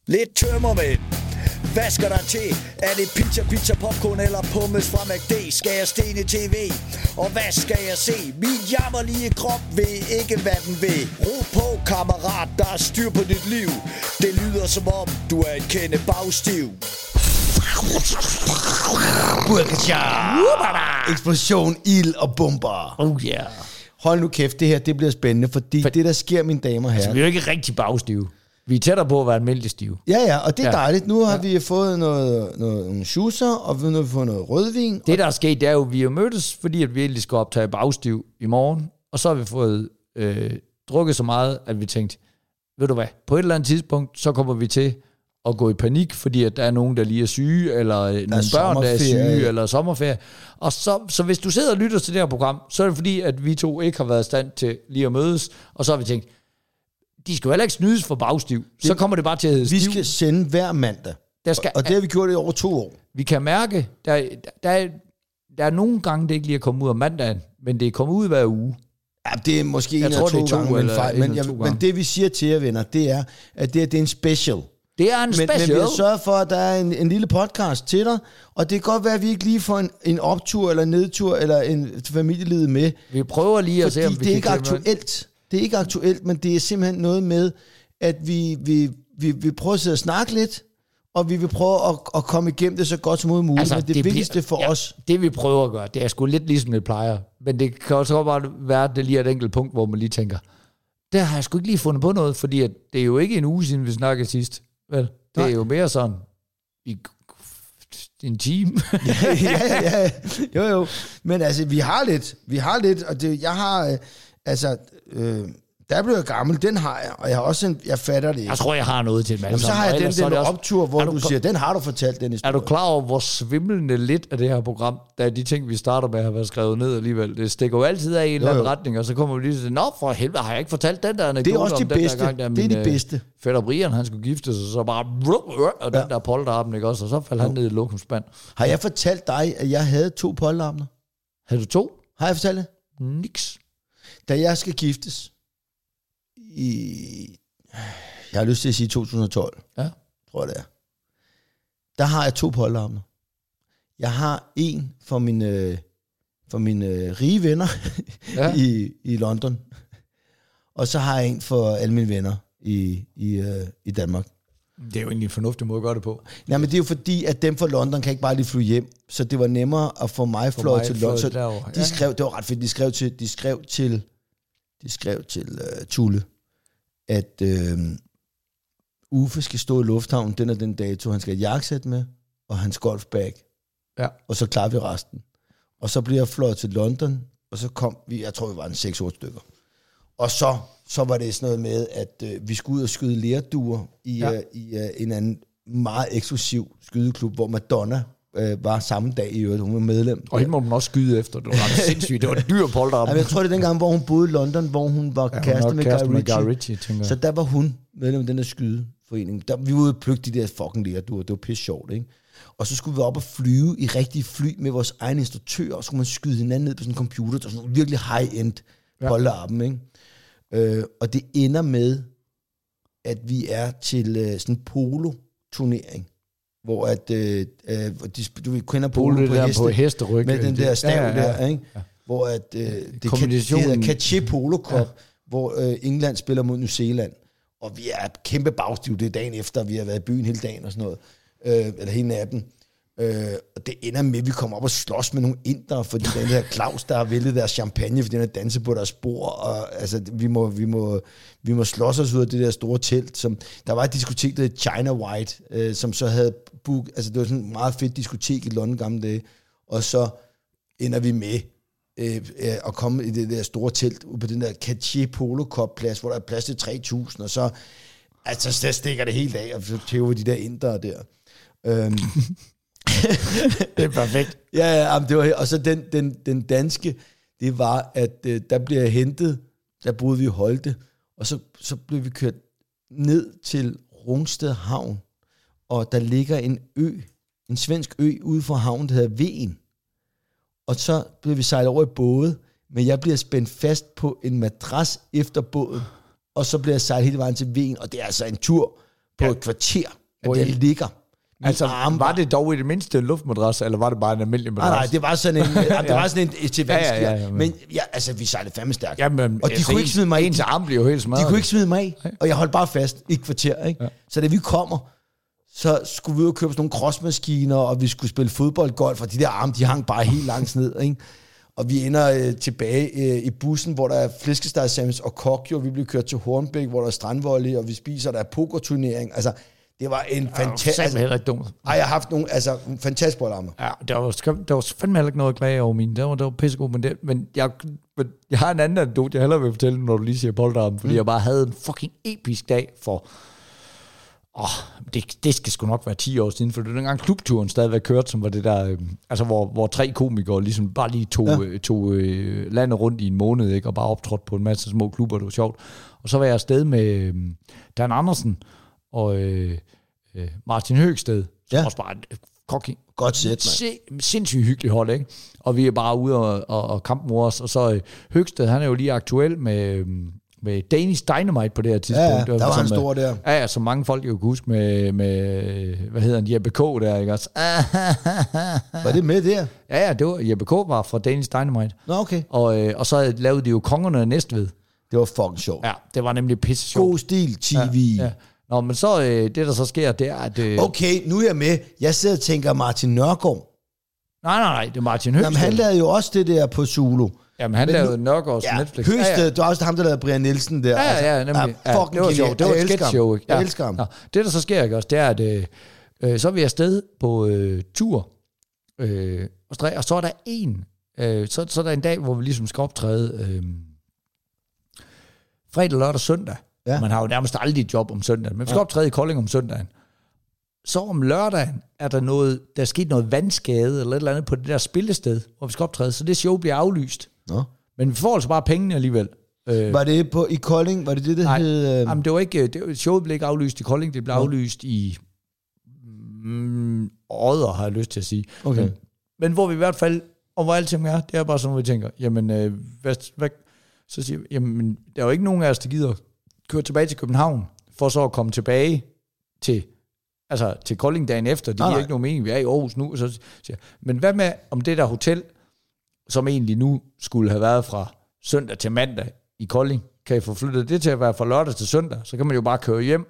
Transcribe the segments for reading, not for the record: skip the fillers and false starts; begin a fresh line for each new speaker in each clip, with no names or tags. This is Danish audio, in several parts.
Lidt tømmermænd. Hvad skal der til? Er det pizza, popcorn eller pommes fra McD? Skal jeg stene TV? Og hvad skal jeg se? Min jammerlige krop ved ikke, hvad den vil. Ro på, kammerat, der er styr på dit liv. Det lyder som om, du er en kende bagstiv.
Eksplosion, ild og bomber.
Oh yeah.
Hold nu kæft, det her det bliver spændende, fordi det, der sker, mine damer og herrer...
Altså, vi er jo ikke rigtig bagstive. Vi er tættere på at være almindelig stive.
Ja, og det er dejligt. Nu har vi fået nogle schusser, og nu har vi fået noget rødvin.
Det, der er sket, det er jo, at vi har mødtes, fordi at vi egentlig skal optage bagstiv i morgen, og så har vi fået drukket så meget, at vi tænkte, ved du hvad, på et eller andet tidspunkt, så kommer vi til at gå i panik, fordi at der er nogen, der lige er syge, eller nogle børn, der er syge, eller sommerferie. Og så hvis du sidder og lytter til det her program, så er det fordi, at vi to ikke har været i stand til lige at mødes, og så har vi tænkt, de skal jo heller ikke snydes for bagstiv. Så kommer det bare til at hedde stiv.
Vi skal sende hver mandag. Og det har vi gjort i over 2 år.
Vi kan mærke, der er nogle gange, det ikke lige er kommet ud af mandagen, men det er kommet ud hver uge.
Ja, det er måske en eller to gange en fejl. Men det vi siger til jer, venner, det er, at det er en special.
Det er en special.
Men vi har sørget for, at der er en lille podcast til dig, og det kan godt være, at vi ikke lige får en optur, eller en nedtur, eller en familieliv med.
Vi prøver lige at se, om vi
det er ikke aktuelt. Det er ikke aktuelt, men det er simpelthen noget med, at vi prøver at sidde og snakke lidt, og vi vil prøve at komme igennem det så godt som muligt. Altså, men det vigtigste for os...
Det vi prøver at gøre, det er sgu lidt ligesom det plejer. Men det kan også bare være, at det lige er et enkelt punkt, hvor man lige tænker, der har jeg sgu ikke lige fundet på noget, fordi at det er jo ikke en uge siden, vi snakkede sidst. Vel? Det er jo mere sådan i en time.
ja. Jo. Men altså, vi har lidt, og det, jeg har... der blev jeg gammel, den har jeg, og jeg har også jeg fatter det ikke.
Jeg tror, jeg har noget til det.
Så har jeg den der optur, hvor du siger, den har du fortalt, den historie.
Er du klar over, hvor svimlende lidt af det her program, da de ting, vi starter med, har været skrevet ned alligevel? Det stikker jo altid af i en eller anden retning, og så kommer vi lige til, nå for helvede, har jeg ikke fortalt den der anekdote?
Det er også de bedste,
gang, der
det er de bedste.
Fætter Brian, han skulle gifte sig, så bare, og den der polterappen, ikke også? Og så faldt han ned i lokumsspand.
Har jeg fortalt dig, at jeg havde 2 polterappener?
Havde du 2?
Har jeg fortalt det?
Niks.
Da jeg skal giftes, jeg har lyst til at sige 2012, tror jeg det er. Der har jeg 2 polterappener. Jeg har en for mine rige venner i London, og så har jeg en for alle mine venner i Danmark.
Det er jo egentlig en fornuftig måde at gøre det på.
Nej, men det er jo fordi, at dem fra London kan ikke bare lige flyve hjem, så det var nemmere at få mig fløjet til London. Så de skrev, det var ret fedt, de skrev til Tulle, at Uffe skal stå i lufthavnen den og den dato, han skal have jakkesæt med, og hans golfbag.
Ja. Og
så klarer vi resten. Og så bliver jeg fløjet til London, og så kom vi, jeg tror vi var en 6-8 stykker. Og så var det sådan noget med, at vi skulle ud og skyde lerduer i en anden meget eksklusiv skydeklub, hvor Madonna var samme dag i øvrigt, hun var medlem.
Og hende må man også skyde efter, det var ret sindssygt, det var en dyr polterappen.
Jeg tror det er dengang, hvor hun boede i London, hvor hun var kæreste med Guy Ritchie. Så der var hun medlem af den der skydeforening. Vi var ude og plukke de der fucking lerduer, det var pisse sjovt, ikke? Og så skulle vi op og flyve i rigtige fly med vores egen instruktør, og så skulle man skyde hinanden ned på sådan en computer, der var sådan en virkelig high-end polterappen, ikke? Og det ender med, at vi er til sådan en polo-turnering, hvor at du kender polo
på hesteryg
med den der stav der, ikke? Ja. Hvor at det hedder Caché Polo Cup, hvor England spiller mod New Zealand, og vi er kæmpe bagstiv, det er dagen efter, vi har været i byen hele dagen og sådan noget, eller hele natten. Og det ender med, at vi kommer op og slås med nogle indere, fordi den her Claus, der har væltet deres champagne, fordi den har danset på deres bord, og altså, vi må slås os ud af det der store telt, som, der var et diskotek, der hed China White, som så havde booket, altså det var sådan et meget fedt diskotek i London gamle dage, og så ender vi med at komme i det der store telt, ude på den der Caché Polo Cup plads, hvor der er plads til 3.000, og så stikker det helt af, og så tæver de der indere der.
Det er perfekt.
Ja, det var, og så den danske, det var, at der blev jeg hentet, der boede vi i Holte, og så blev vi kørt ned til Rungsted Havn, og der ligger en svensk ø ude for havnen, der hedder Ven. Og så blev vi sejlet over i både, men jeg bliver spændt fast på en madras efter båden, og så bliver jeg sejlet hele vejen til Ven, og det er altså en tur på et kvarter, at det ligger.
Altså, var det dog i det mindste en luftmadras, eller var det bare en almindelig madras?
Nej, det var sådan en, det var sådan en til vandskær. Men ja, altså, vi sejlede fandme stærkt.
Jamen,
og de kunne ikke smide mig af.
Ens arm blev jo helt smadret.
De kunne ikke smide mig af, og jeg holdt bare fast i et kvarter. Ikke? Ja. Så da vi kommer, så skulle vi ud og købe sådan nogle crossmaskiner, og vi skulle spille fodboldgolf, og de der arme, de hang bare helt langt ned. Ikke? Og vi ender tilbage i bussen, hvor der er flæskestegsandwich og kokjo. Vi bliver kørt til Hornbæk, hvor der er strandvolley, og vi spiser, der er pokerturnering. Altså, det var en fantastisk... Det var
heller ikke dumt.
Ej, jeg har haft nogle fantastiske bollammer.
Ja, der var fandme heller ikke noget at klage over mine. Det var pissegod, men jeg har en anden anekdote, jeg hellere vil fortælle, når du lige siger boldarmen, fordi jeg bare havde en fucking episk dag for... det skal sgu nok være 10 år siden, for det var dengang klubturen stadigvæk kørt, som var det der, altså hvor 3 komikere ligesom bare lige tog landet rundt i en måned, ikke, og bare optrådte på en masse små klubber, det var sjovt. Og så var jeg afsted med Dan Andersen og Martin Høgsted, som også bare
godt sæt,
mand. Sindssygt hyggeligt hold, ikke? Og vi er bare ude og kampe mod os, og så Høgsted, han er jo lige aktuel med Danish Dynamite på det her tidspunkt.
Ja, der var han stor der.
Ja, så mange folk jo kunne huske med hvad hedder han, Jeppe K. der, ikke også?
Var det med der?
Ja, det var, Jeppe K. var fra Danish Dynamite.
Nå, okay.
Og så lavede de jo Kongerne af Næstved.
Det var fucking sjovt.
Ja, det var nemlig pisse sjovt.
God stil, TV.
Ja. Nå, men så det, der så sker, det er, at...
Okay, nu er jeg med. Jeg sidder og tænker Martin Nørgaard.
Nej, det er Martin Høgsted.
Jamen, han lavede jo også det der på Zulu.
Jamen, han lavede Nørgaards Netflix.
Høgsted, det var også ham, der lavede Brian Nielsen der.
Ja, nemlig.
Ja,
det var sjovt. Det var et sketch-show, ikke?
Jeg elsker ham.
Nå, det, der så sker, ikke også, det er, at så er vi afsted på tur, og så er der så er der en dag, hvor vi ligesom skal optræde fredag, lørdag, søndag. Ja. Man har jo nærmest aldrig et job om søndagen, men vi skal optræde i Kolding om søndagen. Så om lørdagen er der er sket noget vandskade eller et eller andet på det der spillested, hvor vi skal optræde, så det show bliver aflyst.
Nå.
Men vi får altså bare pengene alligevel.
Var det i Kolding? Var det det, der hed...
Jamen, det var ikke... showet blev ikke aflyst i Kolding, det blev aflyst i... Odder, har jeg lyst til at sige.
Okay.
Men hvor vi i hvert fald... Og hvor alting er, det er bare sådan, hvor vi tænker, jamen, hvad, så siger vi, jamen, der er jo ikke nogen af os, der gider køre tilbage til København, for så at komme tilbage til Kolding dagen efter. Det giver ikke nogen mening, vi er i Aarhus nu. Så siger, men hvad med om det der hotel, som egentlig nu skulle have været fra søndag til mandag i Kolding, kan I få flyttet det til at være fra lørdag til søndag, så kan man jo bare køre hjem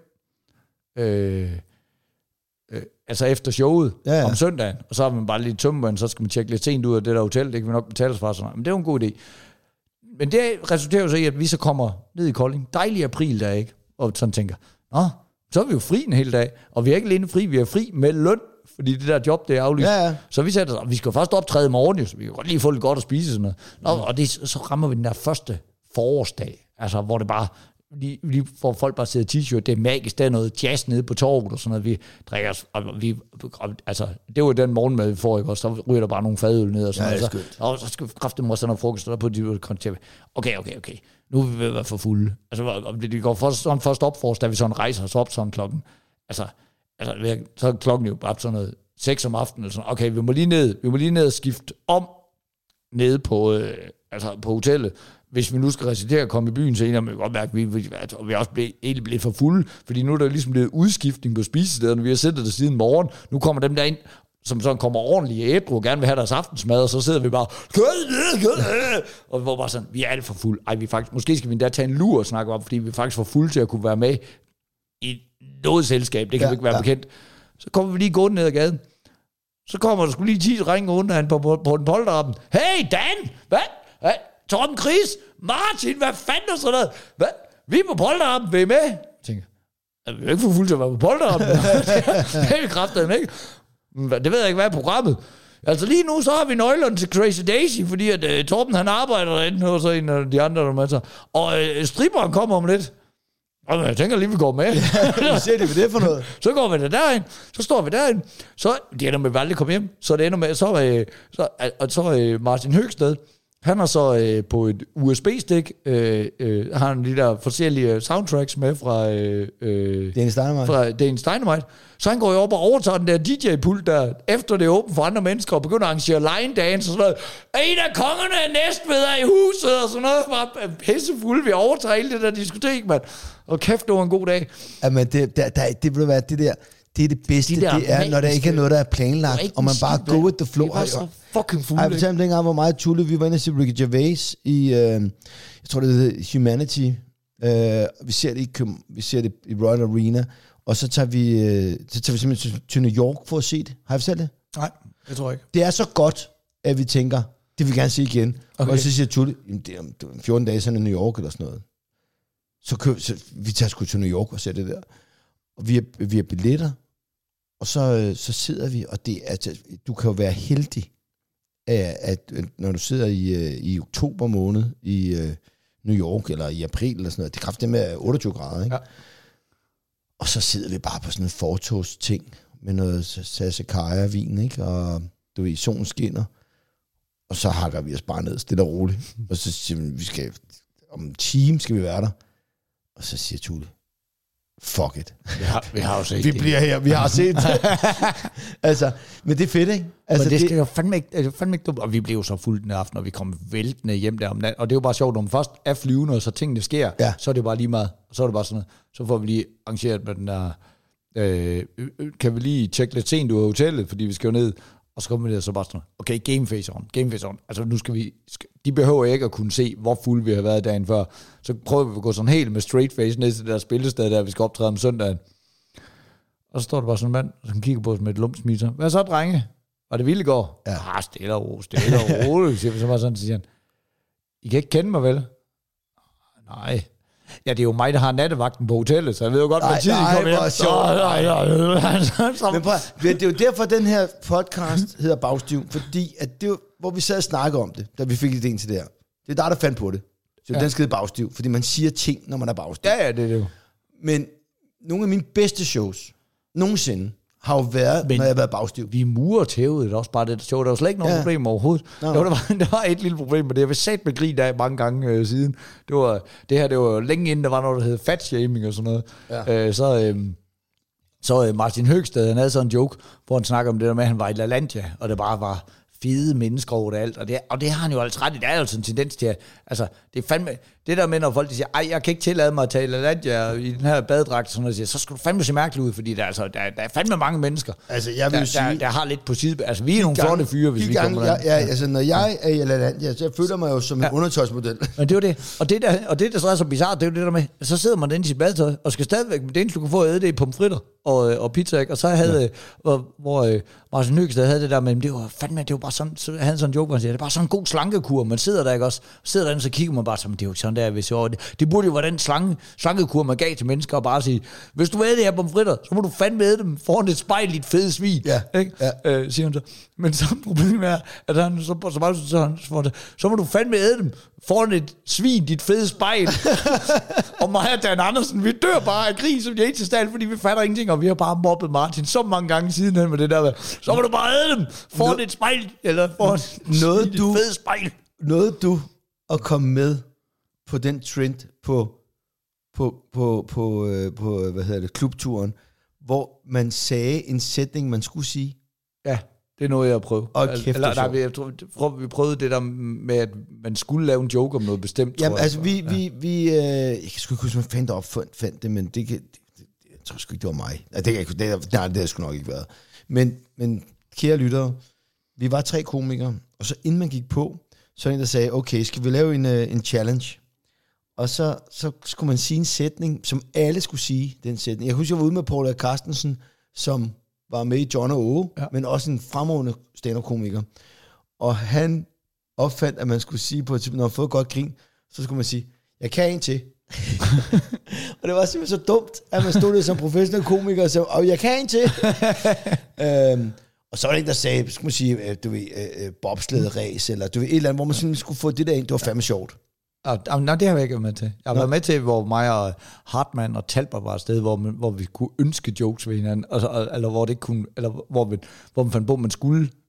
efter showet om søndagen, og så har man bare lidt tømmeren, så skal man tjekke lidt sent ud af det der hotel, det kan vi nok betale os fra. Sådan. Men det er jo en god idé. Men det resulterer jo så i, at vi så kommer ned i Kolding. Dejlig april der, ikke? Og sådan tænker, så er vi jo fri en hel dag, og vi er ikke alene fri, vi er fri med løn, fordi det der job, det er aflyst. Ja. Så vi sætter vi skal først optræde i morgen, jo, så vi kan godt lige få lidt godt at spise sådan noget. Og så rammer vi den der første forårsdag, altså hvor det bare, lige får folk bare sidder t-shirt, det er magisk, der er noget jazz nede på torvet og sådan noget, vi drikker os, altså det var den morgenmad, vi får, ikke? Og så ryger der bare nogle fadøl ned og sådan noget. Og så skal vi kræfte mig sådan noget frokost, der på de koncepter. Okay, nu er vi ved at være for fulde. Altså, det går først op for os, da vi sådan rejser os op sådan klokken. Altså, så er klokken jo bare sådan noget 6 om aftenen, eller sådan. Okay, vi må lige ned og skifte om nede på hotellet. Hvis vi nu skal recitere at komme i byen, så er vi godt mærke, at vi også blev for fulde, fordi nu er der ligesom blevet udskiftning på spisestederne, vi har siddet der siden morgen, nu kommer dem der ind, som sådan kommer ordentligt ædru og gerne vil have deres aftensmad, og så sidder vi bare, og vi var bare sådan, vi er alt for fulde. Ej, vi faktisk, måske skal vi endda tage en lur og snakke om, fordi vi er faktisk for fulde til at kunne være med i noget selskab, det kan vi ikke være bekendt. Så kommer vi lige gående ned ad gaden, så kommer der sgu lige 10 ringer under på den polterappen. Hey Dan, hvad? Torben Chris, Martin, hvad fanden er sådan noget? Hvad? Vi er på polterappen, vil I med? Jeg tænker, vi er ikke for fuldt til at være på polterappen. Det er vi kraftedeme ikke. Det ved jeg ikke, hvad er programmet. Altså lige nu, så har vi nøglerne til Crazy Daisy, fordi at Torben han arbejder derinde, og så en af de andre, der med sig. Og stripperen kommer om lidt. Og jeg tænker lige, vi går med.
Hvad ser det, hvad det er for noget?
Så går vi derind, så står vi derind, så det ender med, at vi aldrig kommer hjem. Så det ender med, så Martin Høgsted, Han har så på et USB-stik, har han de der forskellige soundtracks med fra Danish Dynamite. Så han går jo op og overtager den der DJ-pult der, efter det er åbent for andre mennesker, og begynder at arrangere line dance og sådan noget. En af kongerne er Næstved i huset, og sådan noget. Bare pissefulde, vi overtager hele det der diskotek, mand. Og kæft, det var en god dag.
Jamen, det vil være det der... Det er det bedste, det er, når der ikke er noget, der er planlagt, og man bare go with the flow.
Det var så fucking fuldt.
Jeg fortalte dengang, hvor meget tulle vi var inde og se Ricky Gervais i, jeg tror det hedder Humanity. Vi ser det i Royal Arena, og så tager vi simpelthen til New York for at se det. Har I fortalt det?
Nej, det tror jeg ikke.
Det er så godt, at vi tænker, det vil vi gerne se igen. Okay. Og så siger Tulle, det er 14 dage siden i New York eller sådan noget. Så vi tager sgu til New York og ser det der. Og vi har billetter. Og så sidder vi, og det er, du kan jo være heldig, at når du sidder i oktober måned i New York, eller i april, eller sådan noget, det er kraftigt med 28 grader, ikke? Ja. Og så sidder vi bare på sådan en fortogsting, med noget Sassicaia-vin, ikke? Og du ved, solen skinner, og så hakker vi os bare ned, stille og roligt. Og så siger vi, om en time skal vi være der. Og så siger Tulle, fuck it.
Vi har jo set
vi bliver her, vi har set det. Altså, men det er fedt, ikke? Altså,
men det skal jo fandme ikke dumt. Og vi blev jo så fuldt den aften, og vi kom væltende hjem der om natten. Og det er jo bare sjovt, når man først er flyvende, og så tingene sker, så er det bare lige meget. Og så er det bare sådan noget. Så får vi lige arrangeret med den der, kan vi lige tjekke lidt sent ud af hotellet, fordi vi skal jo ned. Og så kommer vi der så bare sådan, okay, game face on. Altså nu skal vi, de behøver ikke at kunne se, hvor fuld vi har været dagen før. Så prøver vi at gå sådan helt med straight face ned til det der spillested, der vi skal optræde om søndagen. Og så står der bare sådan en mand, som kigger på os med et lumpsmiser. Hvad så, drenge? Var det vildt i går? Ja. Stille og roligt. Så bare sådan, siger han, I kan ikke kende mig, vel? Nej. Ja, det er jo mig, der har nattevagten på hotellet, så jeg ved jo godt, hvad tid I kommer hjem.
Men prøv, det er jo derfor, den her podcast hedder Bagstiv, fordi at det, hvor vi sad og snakkede om det, da vi fik idéen til det her. Det er der fandt på det. Så den skal hedde Bagstiv, fordi man siger ting, når man er bagstiv.
Ja, det er det jo.
Men nogle af mine bedste shows nogensinde har jo været, når jeg har været bagstiv.
Vi murer tævet også bare det show. Der var slet ikke nogen problem overhovedet. Der var et lille problem med det. Jeg vil sat med grin af mange gange siden. Det var længe inden, der var noget, der hed fatshaming og sådan noget. Ja. Så Martin Høgsted, han havde sådan en joke, hvor han snakker om det der med, at han var i LaLandia, og det bare var fede mennesker over det alt, og det har han jo altså ret i. Der er jo sådan en tendens til, altså, det er fandme, det der med, når folk siger, jeg kan ikke tillade mig at tage LaLandia i den her badedragt, sådan noget, så skal du fandme se mærkeligt ud, fordi der er fandme mange mennesker,
altså, jeg vil sige,
der har lidt på side, altså vi er nogle flotte fyre, hvis vi kommer der.
Altså, når jeg er i LaLandia, så jeg føler mig jo som en undertøjsmodel. Men
det er det, og det der så er så bizarrt, det er jo det der med, så sidder man inde i sit badetøj, og skal stadigvæk, det eneste du kan få at æde, det er pomfritter og pizza, ikke? Og så havde, hvor Martin Høgsted havde det der med, det var fandme, det var bare sådan, så havde sådan en joke, hvor han siger, det er bare sådan en god slankekur, man sidder der, ikke også? Sidder der, så kigger man bare, det er jo ikke sådan der, hvis jeg det burde jo være den slankekur, man gav til mennesker, og bare sige, hvis du æder det her pomfritter, så må du fandme æde dem foran et spejl i et fedt svin, ikke? Siger han så. Men så problemet er, at han så må du fandme æde dem foran et svin, dit fede spejl. Og mig og Dan Andersen, vi dør bare af grin, som de er til stand, fordi vi fatter ingenting, og vi har bare mobbet Martin så mange gange siden med det der, så må du bare æde dem foran et spejl, eller foran et fede spejl.
Noget du at komme med på den trend på hvad hedder det, klubturen, hvor man sagde en sætning, man skulle sige.
Ja, det er noget, jeg har prøvet.
Jeg
tror, vi prøvede det der med, at man skulle lave en joke om noget bestemt.
Jamen, altså, jeg kan sgu ikke huske, man fandt opfandt det, men jeg tror sgu ikke, det var mig. Det har sgu nok ikke været. Men kære lyttere, vi var 3 komikere, og så inden man gik på, så en, der sagde, okay, skal vi lave en challenge? Og så skulle man sige en sætning, som alle skulle sige, den sætning. Jeg husker, jeg var ude med Paul Carstensen, som var med i John og Åge, men også en fremragende stand-up-komiker. Og han opfandt, at man skulle sige på et tidspunkt, når man har fået godt grin, så skulle man sige, jeg kan en til. Og det var simpelthen så dumt, at man stod der som professionel komiker og sagde, jeg kan en til. Og så var der en, der sagde, skulle man sige, du ved, bobslæderæs, eller du ved, et eller andet, hvor man simpelthen skulle få det der ind. Det var fandme sjovt.
Nej, det har jeg ikke været med til. Jeg har været med til, hvor mig og Hartmann og Talbot var et sted, hvor vi kunne ønske jokes ved hinanden, eller hvor det ikke kunne, eller hvor man fandt på, man skulle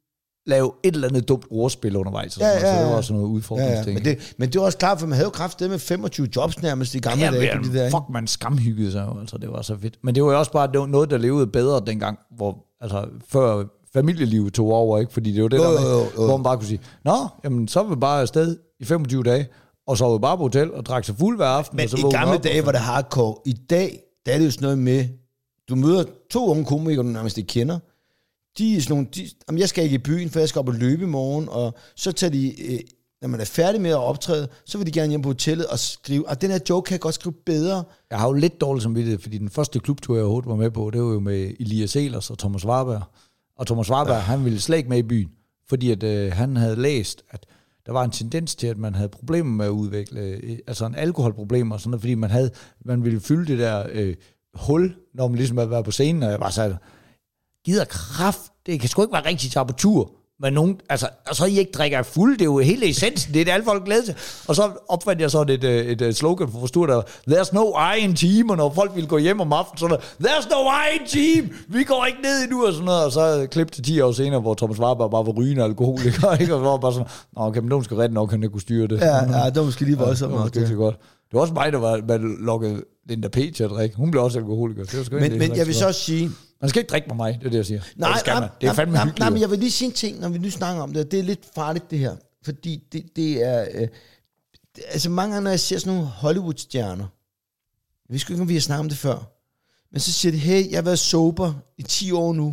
lave et eller andet dumt ordspil undervejs. Så det var også noget udfordringsting.
Men det var også klart, for man havde jo kraftedet med 25 jobs nærmest i gamle dage. På de der,
fuck, man skamhyggede sig jo, altså det var så fedt. Men det var jo også bare noget, der levede bedre dengang, hvor, altså før familielivet tog over, ikke? Fordi det var det hvor man bare kunne sige, nå, jamen så var vi bare afsted i 25 dage, og så var vi bare på hotel og drak sig fuld hver aften.
Men
og så
i gamle dage var det hardcore. I dag, der er det jo sådan noget med, du møder 2 unge komikere, du nærmest ikke kender. De er sådan nogle, jeg skal ikke i byen, for jeg skal op og løbe i morgen, og så tager de, når man er færdig med at optræde, så vil de gerne hjem på hotellet og skrive, den her joke kan jeg godt skrive bedre.
Jeg har jo lidt dårligt samvittighed, fordi den første klubtur, jeg overhovedet var med på, det var jo med Elias Ehlers og Thomas Warberg. Og Thomas Warberg, han ville slet ikke med i byen, fordi at, han havde læst, at der var en tendens til, at man havde problemer med at udvikle, altså en alkoholproblem og sådan noget, fordi man ville fylde det der hul, når man ligesom havde været på scenen, og jeg bare sagde, gider kraft, det kan sgu ikke være rigtig tage på tur, men nogen, altså, og så I ikke drikker fuld, det er jo hele essensen, det er det alle folk glæder sig. Og så opfandt jeg sådan et slogan for forstået, der there's no I in team, og når folk ville gå hjem om aftenen, sådan there's no I in team, vi går ikke ned endnu, og sådan noget, og så klip til 10 år senere, hvor Thomas Warberg bare var rygende alkoholiker, ikke? Og så var bare sådan, okay, men nogen skal ret nok, han ikke kunne styre det.
Ja, det var måske lige voldsomt.
Ja, det var godt. Det var også mig, der lukkede Linda P. til at drikke. Hun blev også alkoholiker. Det var
men jeg vil så også sige...
Man skal ikke drikke med mig, det er det, jeg siger.
Nej,
det skal man. Det er fandme hyggeligt.
Nej, men jeg vil lige sige en ting, når vi nu snakker om det. Det er lidt farligt, det her. Fordi det er... altså mange gange, når jeg ser sådan nogle Hollywood-stjerner, jeg ved sgu ikke, om vi har snakket om det før, men så siger de, hey, jeg har været sober i 10 år nu,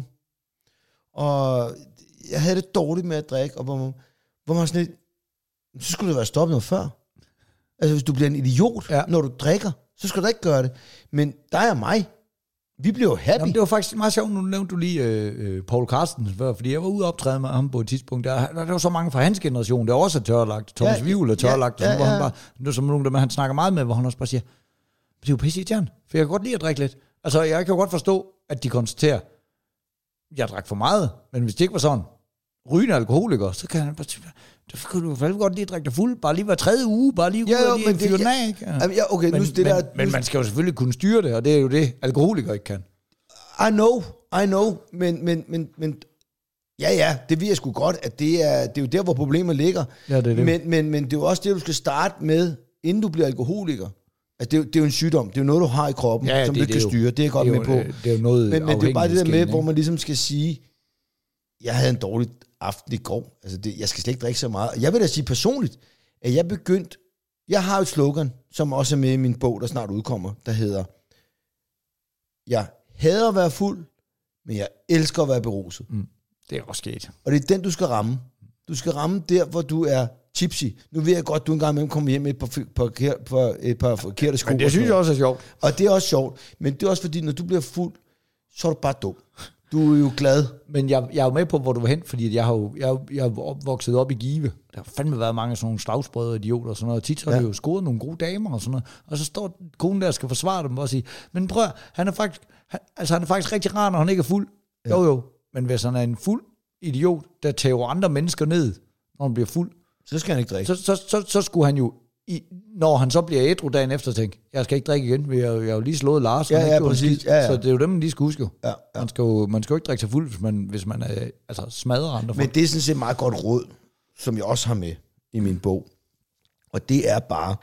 og jeg havde det dårligt med at drikke, og hvor man sådan lidt, så skulle det være stoppet noget før. Altså, hvis du bliver en idiot, når du drikker, så skal du ikke gøre det. Men dig og mig, vi blev jo happy.
Jamen, det var faktisk meget sjovt, nu nævnte du lige Paul Carstensen før, fordi jeg var ude og optræde med ham på et tidspunkt. Der var så mange fra hans generation, der også er tørlagt. Thomas Wivel er tørlagt, og sådan, hvor han bare, det er som nogle af dem, han snakker meget med, hvor han også bare siger, det er jo pisse irriterende, for jeg kan godt lide at drikke lidt. Altså, jeg kan jo godt forstå, at de konstaterer, jeg drak for meget, men hvis det ikke var sådan, rygende alkoholiker, så kan han bare sige, så kunne du fandme godt lige drikke dig fuld, bare lige hver 3. uge, bare lige ud og lige fyre den af, ikke?
Ja, okay,
men man skal jo selvfølgelig kunne styre det, og det er jo det, alkoholikere ikke kan.
I know, men ja, det ved jeg sgu godt, at det er jo der, hvor problemet ligger.
Ja, det er det.
Men det er jo også det, du skal starte med, inden du bliver alkoholiker. Altså, det er jo en sygdom, det er jo noget, du har i kroppen, som du ikke kan styre, det er jeg godt med på.
Det er jo noget
men det er bare det der med, hvor man ligesom skal sige, jeg havde en dårlig aften i går, altså jeg skal slet ikke drikke så meget. Jeg vil da sige personligt, at jeg har et slogan, som også er med i min bog, der snart udkommer, der hedder, jeg hader at være fuld, men jeg elsker at være beruset.
Det er også sket.
Og det er den, du skal ramme. Du skal ramme der, hvor du er tipsy. Nu ved jeg godt, du engang imellem kommer hjem med et par forkerte sko.
Men det synes jeg også er sjovt.
Og det er også sjovt. Men det er også fordi, når du bliver fuld, så er du bare dum. Du er jo glad.
Men jeg er jo med på, hvor du var hen, fordi jeg har vokset op i Give. Der har fandme været mange sådan nogle slagsbrødre og idioter og sådan noget. Og tit har det jo scoret nogle gode damer og sådan noget. Og så står konen der og skal forsvare dem og sige, men prøv, han er faktisk rigtig rar, når han ikke er fuld. Ja. Jo. Men hvis han er en fuld idiot, der tager andre mennesker ned, når han bliver fuld,
så skal han ikke drikke.
Så skulle han jo, når han så bliver ædru dagen efter, tænke, jeg skal ikke drikke igen, jeg har jo lige slået Lars.
Ja, præcis. Ja.
Så det er jo dem, man lige skal huske.
Ja.
Man skal jo ikke drikke sig fuld, hvis man smadrer andre folk.
Men det er sådan set meget godt råd, som jeg også har med i min bog. Og det er bare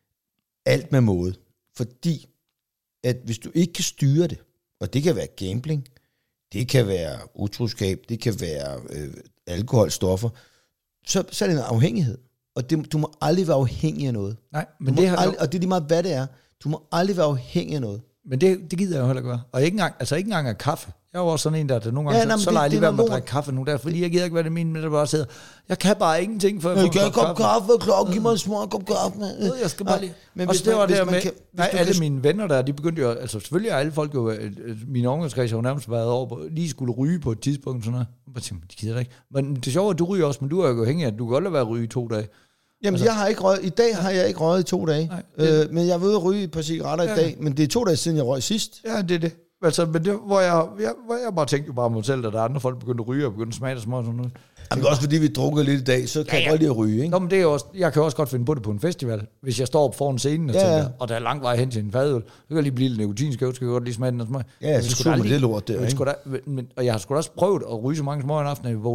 alt med måde. Fordi, at hvis du ikke kan styre det, og det kan være gambling, det kan være utroskab, det kan være alkoholstoffer, så er det en afhængighed. Og du må aldrig være afhængig af noget.
Nej, men
og det er lige meget, hvad det er. Du må aldrig være afhængig af noget.
Men det gider jeg jo heller ikke være. Og ikke engang af kaffe. Jeg var også sådan en, der nogle gange, så lader jeg lige være med at drikke kaffe nu der, fordi jeg gider ikke være det min, der bare sidder, jeg kan bare ingenting, for
jeg kan kop kaffe, klokken, giv mig en små kop kaffe.
Jeg skal bare lige. Men og det var det med, alle mine venner der, de begyndte jo, altså selvfølgelig er alle folk jo, mine omgangskreds har jo nærmest været over, lige skulle ryge på et tidspunkt, sådan noget. Jeg tænkte, de gider ikke. Men det sjove er, at du ryger også, men du er jo afhængig af, at du kan godt lade være at ryge i 2 dage.
Jamen, jeg har ikke røget. I dag har jeg ikke røget i 2 dage. Nej, men jeg var ude at ryge et par cigaretter i dag, men det er 2 dage siden, jeg røg sidst.
Ja, det er det. Altså, men det, hvor jeg bare tænkte bare mig selv, at der er andre folk, der begyndte at ryge og begyndte at smage det små og sådan noget.
Jamen, også fordi vi drukker lidt i dag, så kan jeg godt lide at ryge, ikke?
Nå, men det er også, jeg kan også godt finde på det på en festival. Hvis jeg står op foran scenen og tænker, og der er lang vej hen til en fadøl, så kan jeg lige blive lidt nikotinskæv, skal jeg godt lige smage den og smage.
Ja, så suger man det lort der, ikke?
Og jeg har sgu da også prøvet at ryge så mange små en aften, at jeg vågner op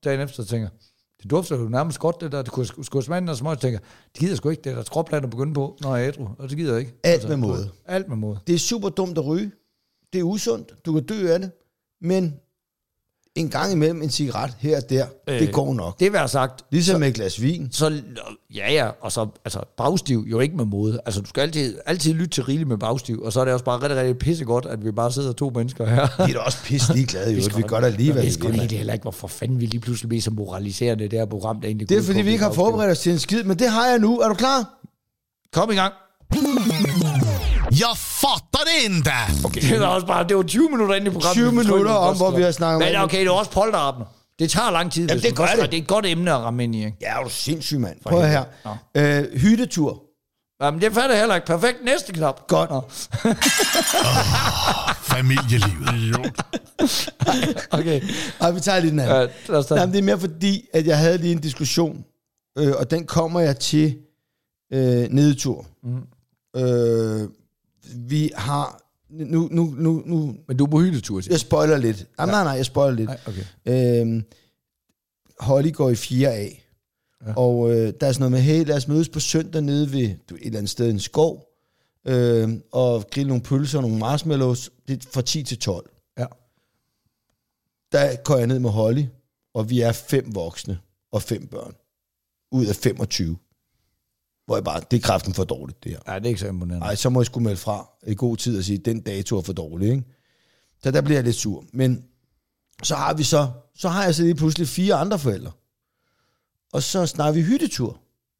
dagen efter, og tænker, det dufter jo nærmest godt, det der. Det kunne smage og smøg, og tænker, det gider sgu ikke, det der skråplan at begynde på, når jeg er ædru, og det gider jeg ikke.
Alt med måde.
Alt med måde.
Det er super dumt at ryge. Det er usundt. Du kan dø af det. Men en gang imellem en cigaret her og der, det går nok.
Det vil jeg sagt.
Ligesom med et glas vin.
Så, ja, og så, altså, bagstiv jo ikke med måde. Altså, du skal altid lytte til rigeligt med bagstiv, og så er det også bare rigtig, rigtig pissegodt, at vi bare sidder 2 mennesker her.
Vi er da også pisse ligeglade, jo. Vi gør da lige, hvad vi vil.
Jeg ved heller ikke, hvorfor fanden vi lige pludselig bliver så moraliserende, det her program, der egentlig
det er, fordi vi ikke har forberedt os til en skid, men det har jeg nu. Er du klar?
Kom i gang.
Jeg fatter det inte!
Okay, det var 20 minutter inde i programmet.
20 minutter om, hvor vi har snakket om.
Men okay, det er også polterappen. Det tager lang tid.
Jamen, det gør det.
Det er et godt emne at ramme ind i, ikke?
Ja, er du sindssyg, mand. Prøv her. Hyttetur.
Jamen, det fatter heller ikke. Perfekt. Næste knap.
Godt.
Familielivet.
Okay.
Og vi tager lige den anden. Jamen, det er mere fordi, at jeg havde lige en diskussion, og den kommer jeg til nedetur. Vi har nu.
Men du er på hyttetur, siger.
Jeg spoiler lidt. Nej, jeg spoiler lidt.
Okay.
Holly går i 4A. Ja. Og der er sådan noget med, hey, lad os mødes på søndag nede ved et eller andet sted i en skov, og grille nogle pølser og nogle marshmallows. Det er fra 10 til 12.
Ja.
Der går jeg ned med Holly, og vi er 5 voksne og 5 børn. Ud af 25. Hvor jeg bare, det er kraften for dårligt, det her.
Ja, det er ikke så imponerende.
Nej, så må jeg sgu melde fra i god tid og sige, den dato er for dårlig, ikke? Så der bliver jeg lidt sur. Men så har jeg så lige pludselig 4 andre forældre. Og så snakker vi hyttetur.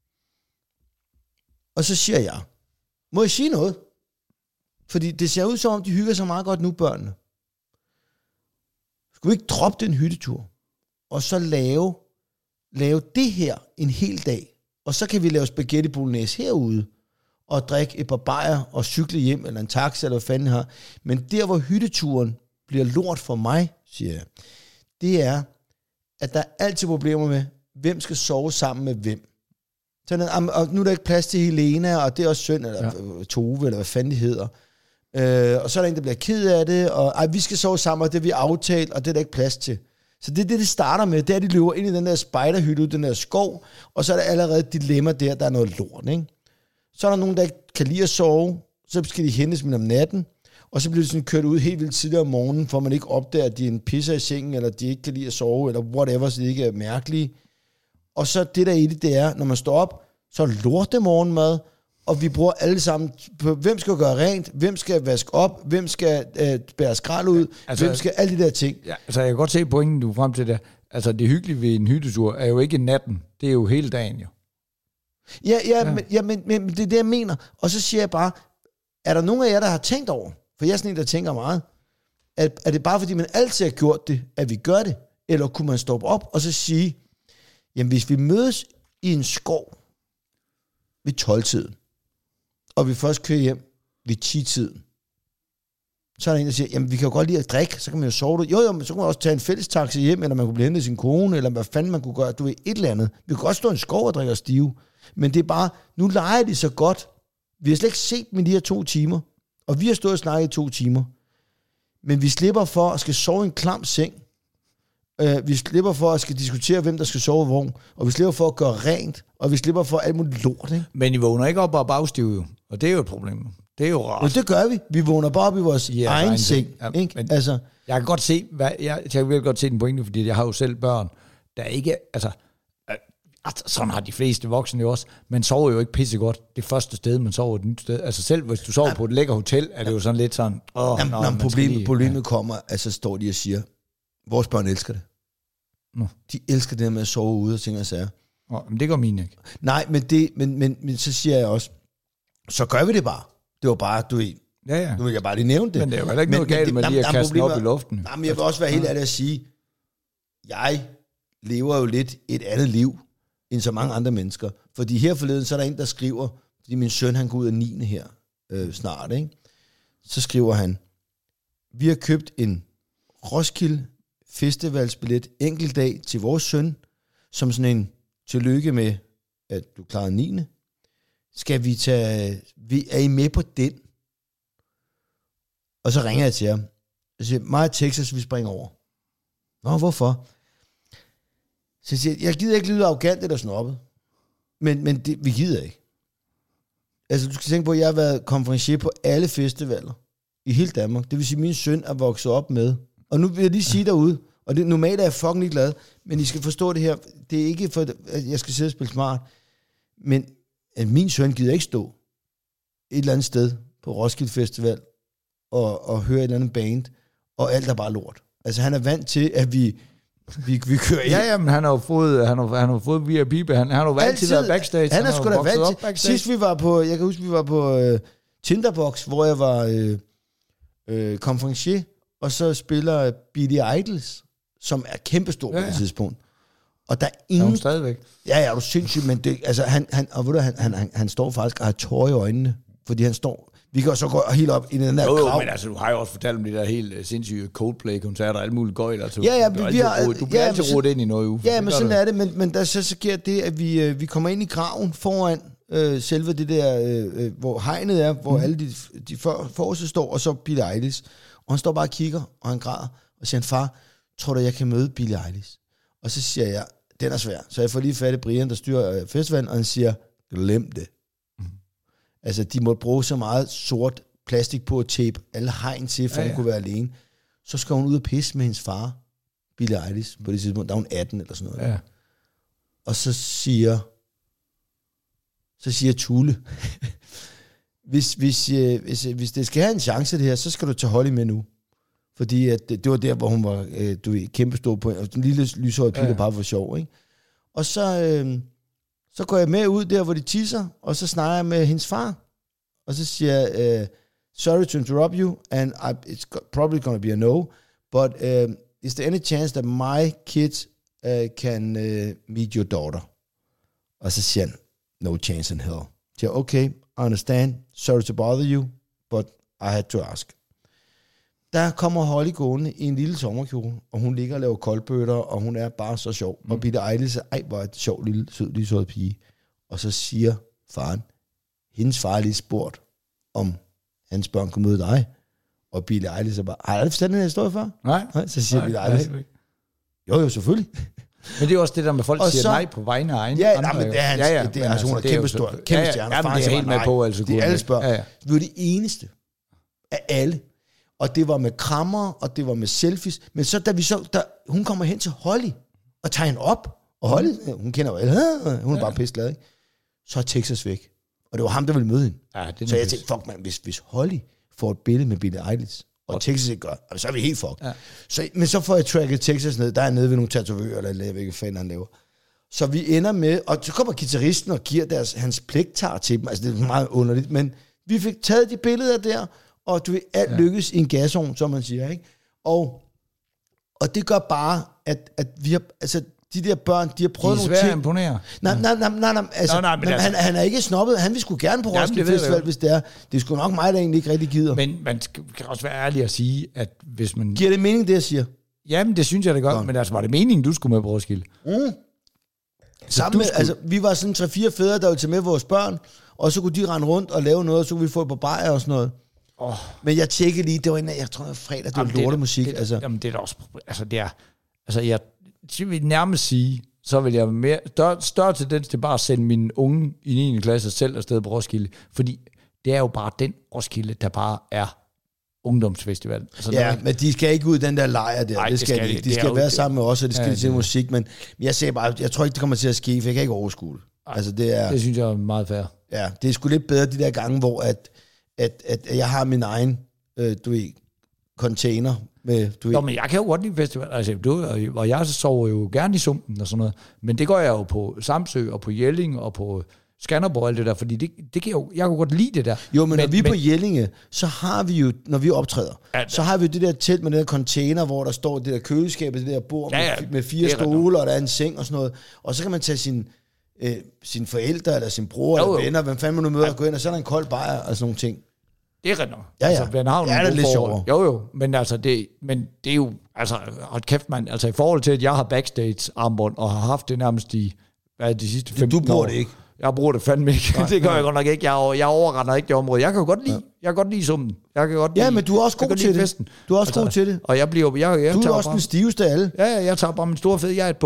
Og så siger jeg, må jeg sige noget? Fordi det ser ud som om, de hygger sig meget godt nu, børnene. Skal vi ikke droppe den hyttetur? Og så lave det her en hel dag. Og så kan vi lave spaghetti bolognese herude, og drikke et par bajer, og cykle hjem, eller en taxa, eller hvad fanden her. Men der, hvor hytteturen bliver lort for mig, siger jeg, det er, at der er altid problemer med, hvem skal sove sammen med hvem. Så, og nu er der ikke plads til Helena, og det er også søn, eller Tove, eller hvad fanden det hedder. Og så er der en, der bliver ked af det, og vi skal sove sammen, og det er vi aftalt, og det er der ikke plads til. Så det er det starter med, det er, at de løber ind i den der spejderhytte ud, den der skov, og så er der allerede et dilemma der er noget lort, ikke? Så er der nogen, der ikke kan lide at sove, så skal de hentes med om natten, og så bliver de sådan kørt ud helt vildt tidligere om morgenen, for man ikke opdager, at de er en pisser i sengen, eller de ikke kan lide at sove, eller whatever, så de ikke er mærkelige. Og så det der i det er, når man står op, så er lorte morgenmad, og vi bruger alle sammen på, hvem skal gøre rent, hvem skal vaske op, hvem skal bære skrald ud, hvem skal alle de der ting.
Ja, altså jeg kan godt se pointen, du er frem til der. Altså det hyggelige ved en hyttetur er jo ikke natten, det er jo hele dagen jo.
Ja. Men det er det, jeg mener. Og så siger jeg bare, er der nogen af jer, der har tænkt over, for jeg er sådan en, der tænker meget, er det bare fordi man altid har gjort det, at vi gør det, eller kunne man stoppe op og så sige, jamen hvis vi mødes i en skov ved 12-tiden, og vi først kører hjem ved 10-tiden, så er der en, der siger, jamen vi kan jo godt lide at drikke, så kan man jo sove det. Jo, men så kan man også tage en fælles taxi hjem, eller man kunne blive hentet sin kone, eller hvad fanden man kunne gøre, du ved, et eller andet. Vi kan godt stå i en skov og drikke os stive, men det er bare, nu leger de så godt. Vi har slet ikke set dem i de her 2 timer, og vi har stået og snakket i 2 timer, men vi slipper for at skal sove i en klam seng. Vi slipper for at skal diskutere, hvem der skal sove hvor, og vi slipper for at gøre rent, og vi slipper for alt muligt lort, ikke?
Men I vågner ikke op og bagstive jo, og det er jo et problem. Det er jo rart.
Ja, det gør vi. Vi vågner bare op i vores egen seng.
Ja,
ikke? Altså,
jeg kan godt se, jeg kan virkelig godt se den pointe, fordi jeg har jo selv børn, der ikke, altså, sådan har de fleste voksne jo også, man sover jo ikke pissegodt det første sted, man sover et nyt sted. Altså selv hvis du sover på et lækker hotel, er det jo sådan lidt sådan,
problemet kommer, altså står de og siger, vores børn elsker det. De elsker det med at sove ude og ting og sager.
Men det gør mine ikke.
Nej, men så siger jeg også, så gør vi det bare. Det var bare, du ved, nu vil jeg bare lige nævne det.
Men det er jo ikke noget galt med lige at kaste den op i luften.
Nej, men jeg vil også være helt ærlig at sige, jeg lever jo lidt et andet liv, end så mange andre mennesker. Fordi her forleden, så er der en, der skriver, fordi min søn, han går ud af 9. her snart, ikke? Så skriver han, vi har købt en Roskilde Festivalsbillet enkelt dag til vores søn, som sådan en tillykke med, at du klarede 9. Skal vi tage, er I med på den? Og så ringer jeg til ham. Jeg siger, mig og Texas, vi springer over. Nå, hvorfor? Så jeg siger, jeg gider ikke lyde arrogant eller snobbet. Men vi gider ikke. Altså, du skal tænke på, at jeg har været konferencier på alle festivaler i hele Danmark. Det vil sige, at min søn er vokset op med. Og nu vil jeg lige sige derude, og det, normalt er jeg fucking lige glad, men I skal forstå det her. Det er ikke for, at jeg skal sidde og spille smart, men at min søn gider ikke stå et eller andet sted på Roskilde Festival og høre et eller andet band, og alt er bare lort. Altså, han er vant til, at vi kører ind.
Ja, men han har jo fået VIP, han har jo altid været backstage.
Han er sgu da vant til. Sidst vi var på, jeg kan huske, vi var på Tinderbox, hvor jeg var konferencier, og så spiller Billy Idols, som er kæmpestor på det tidspunkt. Og der er ingen...
Er stadigvæk?
Ja, er du sindssygt, men det, altså, han står faktisk og har tårer i øjnene, fordi han står... Vi kan så gå helt op i den der krav.
Men altså, du har jo også fortalt om de der helt sindssyge Coldplay-koncerter og alt muligt gøjl. Altså, du bliver altid rodet ind i noget uge.
Ja, men sådan er det. Men der så sker det, at vi kommer ind i graven foran selve det der, hvor hegnet er, hvor alle de forreste står, og så Billy Eilish. Og han står bare og kigger, og han græder, og siger, far, tror du, jeg kan møde Billy Eilish? Og så siger jeg, den er svær. Så jeg får lige fat i Brian, der styrer festivalen, og han siger, glem det. Altså, de måtte bruge så meget sort plastik på at tape alle hegn til, for hun kunne være alene. Så skal hun ud og pisse med hendes far, Billy Eilish, på det tidspunkt. Der er hun 18 eller sådan noget. Ja. Og så siger Tulle, hvis det skal have en chance det her, så skal du tage Holly med nu. Fordi at det var der, hvor hun var kæmpe stor på en lille lyshøj pille bare for sjov, ikke? Og så går jeg med ud der, hvor de tisser, og så snakker jeg med hendes far. Og så siger jeg, sorry to interrupt you, and it's probably going to be a no, but is there any chance that my kids can meet your daughter? Og så siger han, no chance in hell. Så siger okay, I understand, sorry to bother you, but I had to ask. Der kommer Holly gående i en lille sommerkjole, og hun ligger og laver koldbøtter, og hun er bare så sjov. Og Billy Eilish, hvor et sjov lille, sød, lige sød pige. Og så siger faren, hendes far lige spurgt, om hans børn kunne møde dig. Og Billy Eilish er bare, har jeg aldrig forstået den her historie før?
Nej.
Så siger Billy Eilish, jo, selvfølgelig.
Men det er også det der med folk, der siger nej på vegne af egen.
Ja, men det er hans, det er, altså, hun er kæmpe stor, kæmpe stjerne.
Ja, men det er helt med på, altså.
Det er alle spørg. Ja. Vi var det eneste af alle. Og det var med krammer, og det var med selfies. Men så, hun kommer hen til Holly, og tager hende op. Og Holly, hun kender jo alle, hun er bare pisseglad, ikke? Så er Texas væk. Og det var ham, der ville møde hende. Ja, så jeg tænkte, fuck man, hvis Holly får et billede med Billy Eilish, og Texas ikke gør, så er vi helt fucked. Ja. Men så får jeg tracket Texas ned, der er nede ved nogle tatovører, eller jeg ved ikke, hvad fanden han laver. Så vi ender med, og så kommer guitaristen og giver hans pligtar til dem. Altså det er meget underligt, men vi fik taget de billeder der, og alt lykkes i en gasovn, som man siger, ikke? Og det gør bare, at vi har, altså de der børn, de har prøvet nogle ting.
De er svært at imponere.
Nej, han er ikke snobbet. Han vil sgu gerne på Roskilde Festival, hvis det er. Det er sgu nok mig, der egentlig ikke rigtig gider.
Men man kan også være ærlig at sige, at hvis man...
Giver det mening, det jeg siger?
Jamen, det synes jeg da godt. Men altså, var det meningen, du skulle med på Roskilde?
Sammen med, altså, vi var sådan 3-4 fædre, der ville tage med vores børn, og så kunne de rende rundt og lave noget, og så kunne vi få et par bajer og sådan noget. Men jeg tjekkede lige, det var jeg tror, fredag, det var lortemusik.
Jamen, det er da også... Altså, det er... Altså, jeg vil nærmest sige, så vil jeg mere... Større tendens til bare at sende mine unge i 9. klasse selv afsted på Roskilde. Fordi det er jo bare den Roskilde, der bare er ungdomsfestival. Altså,
ja, men de skal ikke ud i den der lejr der. Nej, det skal de. De skal være sammen med os, og de skal til musik. Men jeg siger bare, jeg tror ikke, det kommer til at ske, for jeg kan ikke overskue det. Altså,
det synes jeg er meget fair.
Ja, det er sgu lidt bedre de der gange, hvor at jeg har min egen, container med,
Nå, men jeg kan jo godt lide festival. Altså, og jeg sover jo gerne i sumpen og sådan noget. Men det gør jeg jo på Samsø og på Jelling og på Skanderborg og alt det der, fordi det kan jeg kan godt lide det der.
Jo, men når vi er på Jellinge, så har vi jo, når vi optræder, så har vi jo det der telt med den der container, hvor der står det der køleskab, det der bord med 4 stole, og der er en seng og sådan noget. Og så kan man tage sine forældre, eller sin bror, eller venner, hvem fanden man nu møder, og gå ind, og så er der en kold bajer og sådan nogle ting.
Det er rigtigt.
Ja. Altså, det er lidt sjovere.
Jo, men altså, det er jo, altså, hold kæft, man, altså i forhold til, at jeg har backstage-armbånd, og har haft det nærmest de sidste 15 år.
Du bruger det ikke.
Jeg bruger det fandme ikke. Nej, det gør jeg godt nok ikke. Jeg overrender ikke det område. Jeg kan jo godt lide, jeg kan godt lide summen. Jeg kan godt lide,
men du er også god til det. Festen. Du er også god til det.
Og jeg bliver,
du er også den stiveste af alle.
Ja, jeg tager bare min store fede jagt på.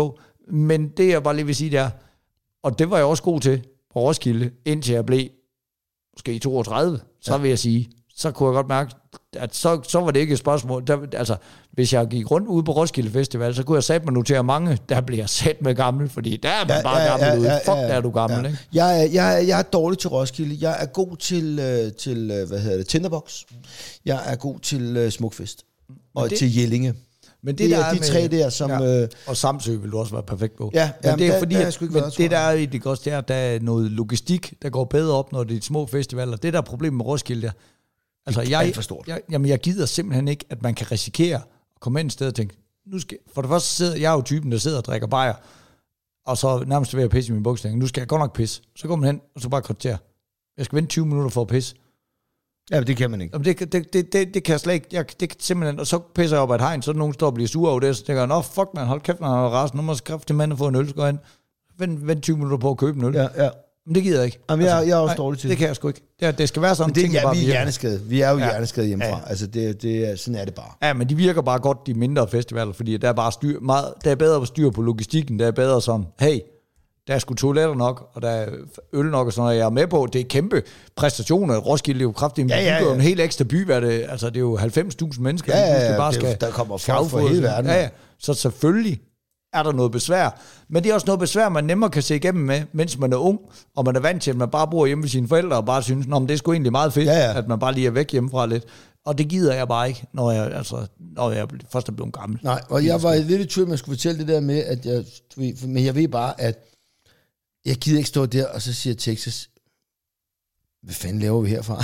Men det, jeg bare lige vil sige, det er, og det var jeg også god til på Roskilde, indtil jeg blev måske 32, så vil jeg sige, så kunne jeg godt mærke, at så var det ikke et spørgsmål. Altså, hvis jeg gik rundt ude på Roskilde Festival, så kunne jeg sætte mig notere mange, der bliver sat med gammel, fordi der er man bare gammel ude. Fuck, der er du gammel, ikke?
Jeg er dårlig til Roskilde. Jeg er god til Tinderbox. Jeg er god til Smukfest. Og til Jellinge.
Men det der
er de tre der, som...
Og Samsø vil du også være perfekt på.
Ja,
men det er fordi,
det
der er i det også der er noget logistik, der går bedre op, når det er små festivaler. Det der er problemet med Roskilde der. Altså, jeg gider simpelthen ikke, at man kan risikere at komme ind et sted og tænke, for det første sidder jeg jo typen, der sidder og drikker bajer, og så nærmest ved at pisse i min buksning. Nu skal jeg godt nok pisse. Så går man hen, og så bare konstaterer, jeg skal vente 20 minutter for at pisse.
Ja, det kan man ikke.
Det kan jeg slet ikke. Det kan simpelthen, og så pisser jeg op ad et hegn, så er der nogen, der står og bliver sure over det, så tænker jeg, fuck man, hold kæft, man har rasen, nu må jeg skrive til manden og få en øl, så går jeg hen. Vent 20 minutter på at købe en øl.
Ja.
Men det gider jeg ikke.
Jamen, jeg er også dårlig til det.
Det kan jeg sgu ikke. Det skal være sådan.
Men vi er hjerneskade. Vi er jo hjerneskade hjemmefra. Ja. Altså, sådan er det bare.
Ja, men de virker bare godt, de mindre festivaler, fordi der er bare der er bedre styr på logistikken, der er bedre sådan, hey, der er sgu toiletter nok, og der er øl nok, og sådan noget, jeg er med på. Det er kæmpe præstationer. Roskilde er jo kraftigt, men det er jo en helt ekstra by, altså det er jo 90.000 mennesker,
der kommer folk fra hele verden.
Ja. Så selvfølgelig er der noget besvær. Men det er også noget besvær, man nemmere kan se igennem med, mens man er ung, og man er vant til, at man bare bor hjemme ved sine forældre, og bare synes, men det er sgu egentlig meget fedt, at man bare lige er væk hjemmefra lidt. Og det gider jeg bare ikke, når jeg først er blevet gammel.
Nej, og jeg var lidt i tvivl, man skulle fortælle det der med, at jeg ved bare, at jeg gider ikke stå der, og så siger Texas, hvad fanden laver vi herfra?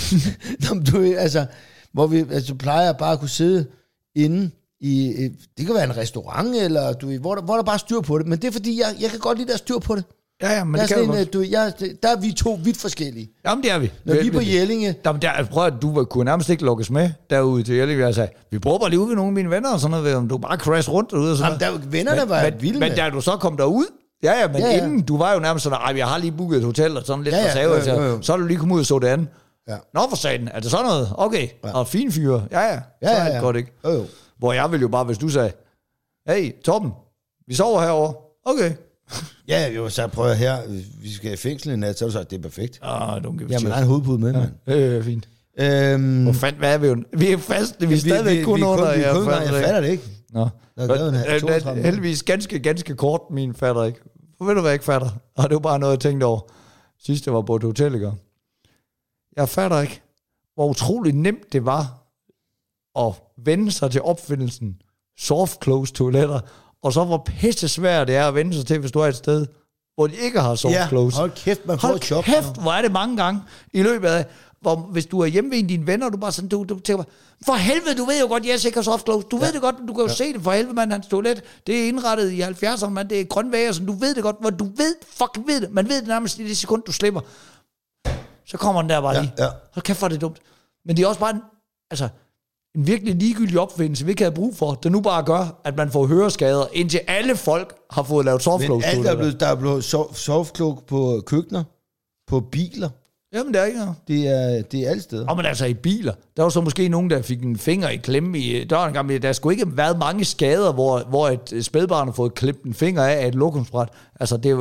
Hvor vi plejer bare at kunne sidde inde i, det kan være en restaurant, eller hvor der bare er styr på det, men det er fordi, jeg kan godt lide, der er styr på det.
Ja, men det kan
der er vi to vidt forskellige.
Jamen, det er vi.
Når vi er på Jellinge...
Prøv at du kunne nærmest ikke lukkes med derude til Jellinge. Jeg sagde, vi prøver bare lige ud ved nogle af mine venner, og sådan noget, om du bare crash rundt derude. Og sådan
jamen, vennerne var vilde med.
Men da du så kom derud, men inden, du var jo nærmest sådan, jeg har lige booket et hotel, og sådan lidt reserve, så er du lige kommet ud og så det andet. Ja. Nå, for satan, er det sådan noget? Okay, og fin fyre. Så er det godt, ikke?
Jo.
Hvor jeg ville jo bare, hvis du sagde, hey, Torben, vi sover herovre. Okay.
Ja, jo, så prøver her, vi skal i fængsel i nat, så er du sagt, det er perfekt.
Jamen,
der er en hovedpude med, mand.
Fint. Hvor fanden, hvad er vi jo? Vi er fast, vi er stadigvæk kun under.
Jeg fatter det ikke.
Nå. Heldigvis ganske kort, min fatter ikke. Ved du hvad jeg ikke fatter? Og det var bare noget, jeg tænkte over. Sidst jeg var på et hotel, ikke? Jeg fatter ikke, hvor utroligt nemt det var at vende sig til opfindelsen soft close toiletter, og så hvor pisse svært det er at vende sig til, hvis du er et sted, hvor de ikke har soft close.
Hold kæft, man får et chok.
Hold kæft, hvor er det mange gange i løbet af, hvor hvis du er hjemme ved dine venner, og du bare sådan, du tænker, for helvede, du ved jo godt, jeg ikke har soft close. Du ved det godt, du kan jo se det, for helvede, mand, hans toilet, det er indrettet i 70'erne, man, det er grønvæger, sådan, du ved det godt, hvor du ved det, man ved det nærmest i det sekund, du slipper. Så kommer den der bare lige. Hold kæft, hvor er det dumt. Men det er også bare en virkelig ligegyldig opfindelse, vi ikke havde brug for, der nu bare gør, at man får høreskader, indtil alle folk har fået lavet softclose.
Men alt der er blevet softclose på køkkener, på biler.
Jamen, det er ikke noget.
Det er alle steder.
Men altså i biler, der var så måske nogen, der fik en finger i klemme i døren engang. Der skulle ikke været mange skader, hvor et spædbarn har fået klippet en finger af et lokumsbræt. Altså, det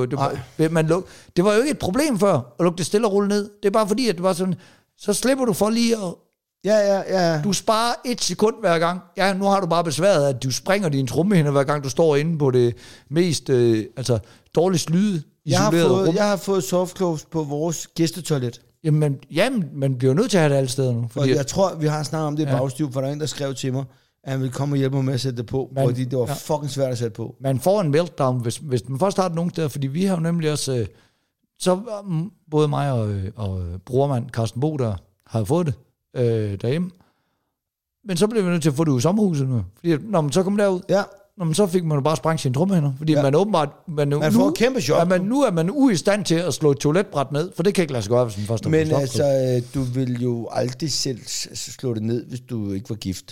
var jo ikke et problem før, at lukke det stille og rulle ned. Det er bare fordi, at det var sådan, så slipper du for lige at...
Ja.
Du sparer 1 sekund hver gang. Ja, nu har du bare besværet, at du springer din trommehinde hver gang, du står inde på det mest dårligst lyde.
Jeg har fået softclose på vores gæstetoilet.
Jamen, man bliver nødt til at have det alle steder nu.
Fordi jeg tror, vi har snakket om det i bagstiv, for der er en, der skrev til mig, at han ville komme og hjælpe mig med at sætte det på, fordi det var fucking svært at sætte på.
Man får en meltdown, hvis man først har det nogen steder, fordi vi har jo nemlig også, så både mig og brormand Carsten Bo, der har fået det derhjemme. Men så blev vi nødt til at få det ud i sommerhuset nu. Fordi når man så kom derud, så fik man jo bare sprængt sine trommehænder. Fordi man åbenbart... Man
får en kæmpe chok.
Nu er man ude i stand til at slå et toiletbræt ned, for det kan ikke lade sig gøre, hvis man først
men altså, du vil jo aldrig selv slå det ned, hvis du ikke var gift.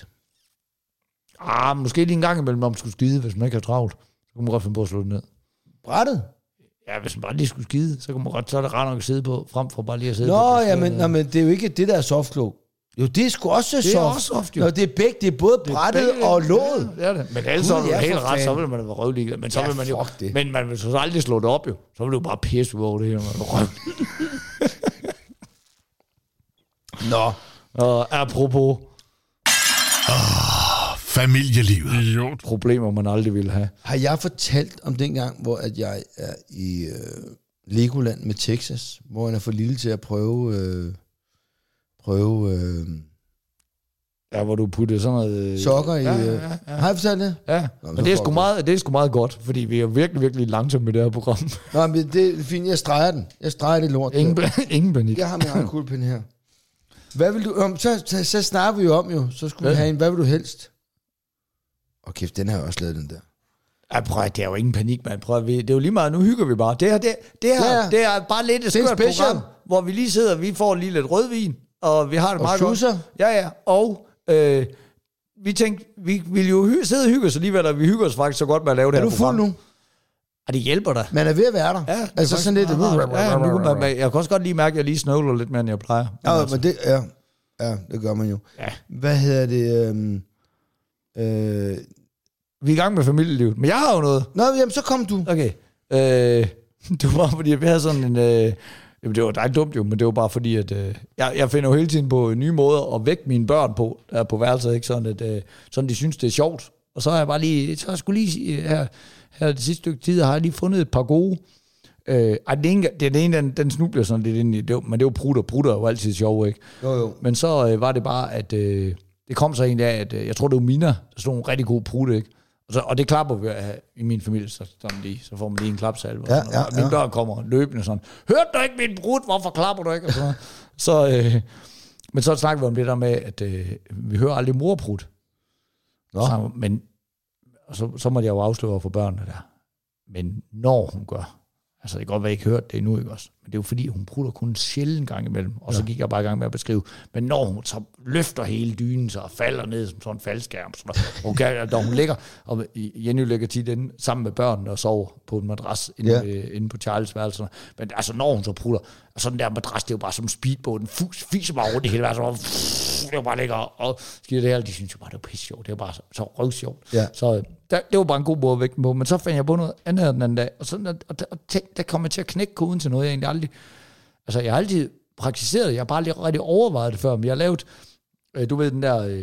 Måske lige en gang imellem, om man skulle skide, hvis man ikke har travlt. Så kunne man godt finde på at slå det ned.
Brættet?
Ja, hvis man bare lige skulle skide, så kunne man godt, så er det rart nok at sidde på, frem for bare lige at sidde på.
Men det er jo ikke det, der er softclose. Jo, det er sgu også soft.
Det er også soft, jo.
Nå, det er begge. Det er både brættet og låget.
Ja, det er det. Men ellers er det helt ret, så vil man være røvligeglad. Men så vil man jo...
det.
Men man vil så aldrig slå det op, jo. Så vil du bare pisse ud over det her.
Nå.
Og apropos...
familielivet.
Problemer, man aldrig ville have.
Har jeg fortalt om den gang, hvor at jeg er i Legoland med Texas, hvor han er for lille til at prøve
Ja, hvor du puttede sådan noget...
sokker i... Har jeg fortalt det?
Ja, men det er sgu meget godt, fordi vi er virkelig, virkelig langsomme med det her program.
Nå, men det er fint, jeg streger den. Jeg streger det lort.
Ingen panik.
Jeg har min egen kuglepen her. Hvad vil du... Så snakker vi jo om jo. Så skulle vi have en... Hvad vil du helst? Kæft, den har jeg også lavet, den der.
Ja, prøv at, det er jo ingen panik, man. Prøv at, det er jo lige meget, nu hygger vi bare. Det er bare lidt et skørt program, hvor vi lige sidder, vi får lige lidt rødvin, og vi har det meget godt. Ja, og vi tænkte, vi ville jo sidde og hygge os alligevel, og vi hygger os faktisk så godt med at lave det her program. Er du fuld nu? Og det hjælper dig.
Man er ved at være der.
Ja,
altså sådan lidt...
Jeg kan også godt lige mærke, at jeg lige snøvler lidt mere, end jeg plejer.
Ja, men det... Ja, det gør man jo. Ja. Hvad hedder det...
Vi er i gang med familielivet, men jeg har jo noget.
Nå, jamen, så kom du.
Okay. Det var fordi, vi havde sådan en... jamen, det var dig dumt jo, men det var bare fordi, at... jeg finder jo hele tiden på nye måder at vække mine børn på, der på værelset, ikke? Sådan, at, sådan de synes, det er sjovt. Og så har jeg bare lige... Så jeg skulle lige... Her det sidste stykke tid har jeg lige fundet et par gode... den ene, den snubler sådan lidt ind i... Men det er jo prutter. Prutter er jo altid sjov, ikke?
Jo. Men
så var det bare, at... det kom så egentlig af, at jeg tror, det var Mina, der stod nogle rigtig gode prutte, ikke? Og det klapper vi i min familie, så får man lige en klapsalve. Ja. Mine børn kommer løbende sådan, hørte du ikke min brud, hvorfor klapper du ikke? Men så snakker vi om det der med, at vi hører aldrig morprut. Men så må jeg jo afsløre for børnene der. Men når hun gør, altså det kan godt være, jeg ikke hørt det endnu, ikke også? Men det er jo fordi, hun prutter kun en sjælden gang imellem. Og så gik jeg bare i gang med at beskrive. Men når hun så løfter hele dynen sig og falder ned som sådan en faldskærm, når hun ligger, og Jenny ligger tit inde sammen med børnene og sover på en madras inde på Charles værelse. Men altså når hun så prutter, og sådan der madras, det er jo bare som speedboat, den fiser bare rundt i hele verden, det var bare lækker, og skider det her, de synes jo bare, det var pisse sjovt, det var bare så røvsjovt. Ja. Så det var bare en god måde at vække dem på, men så fandt jeg på noget andet den anden dag, og der kom jeg til at knække koden til noget, jeg egentlig aldrig, altså jeg har altid praktiseret, jeg har bare lige rigtig overvejet det før, men jeg har lavet, du ved den der,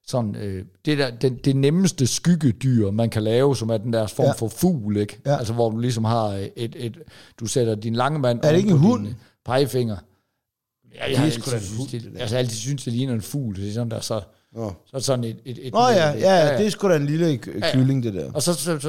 det nemmeste skyggedyr, man kan lave, som er den der form for fugl, ikke? Ja. Altså hvor du ligesom har du sætter din lange mand
er det ikke en hund?
Pegefinger. Jeg har altid synes, det ligner en fugl, det er sådan der, så sådan et
det er sgu da en lille kylling, det der.
Og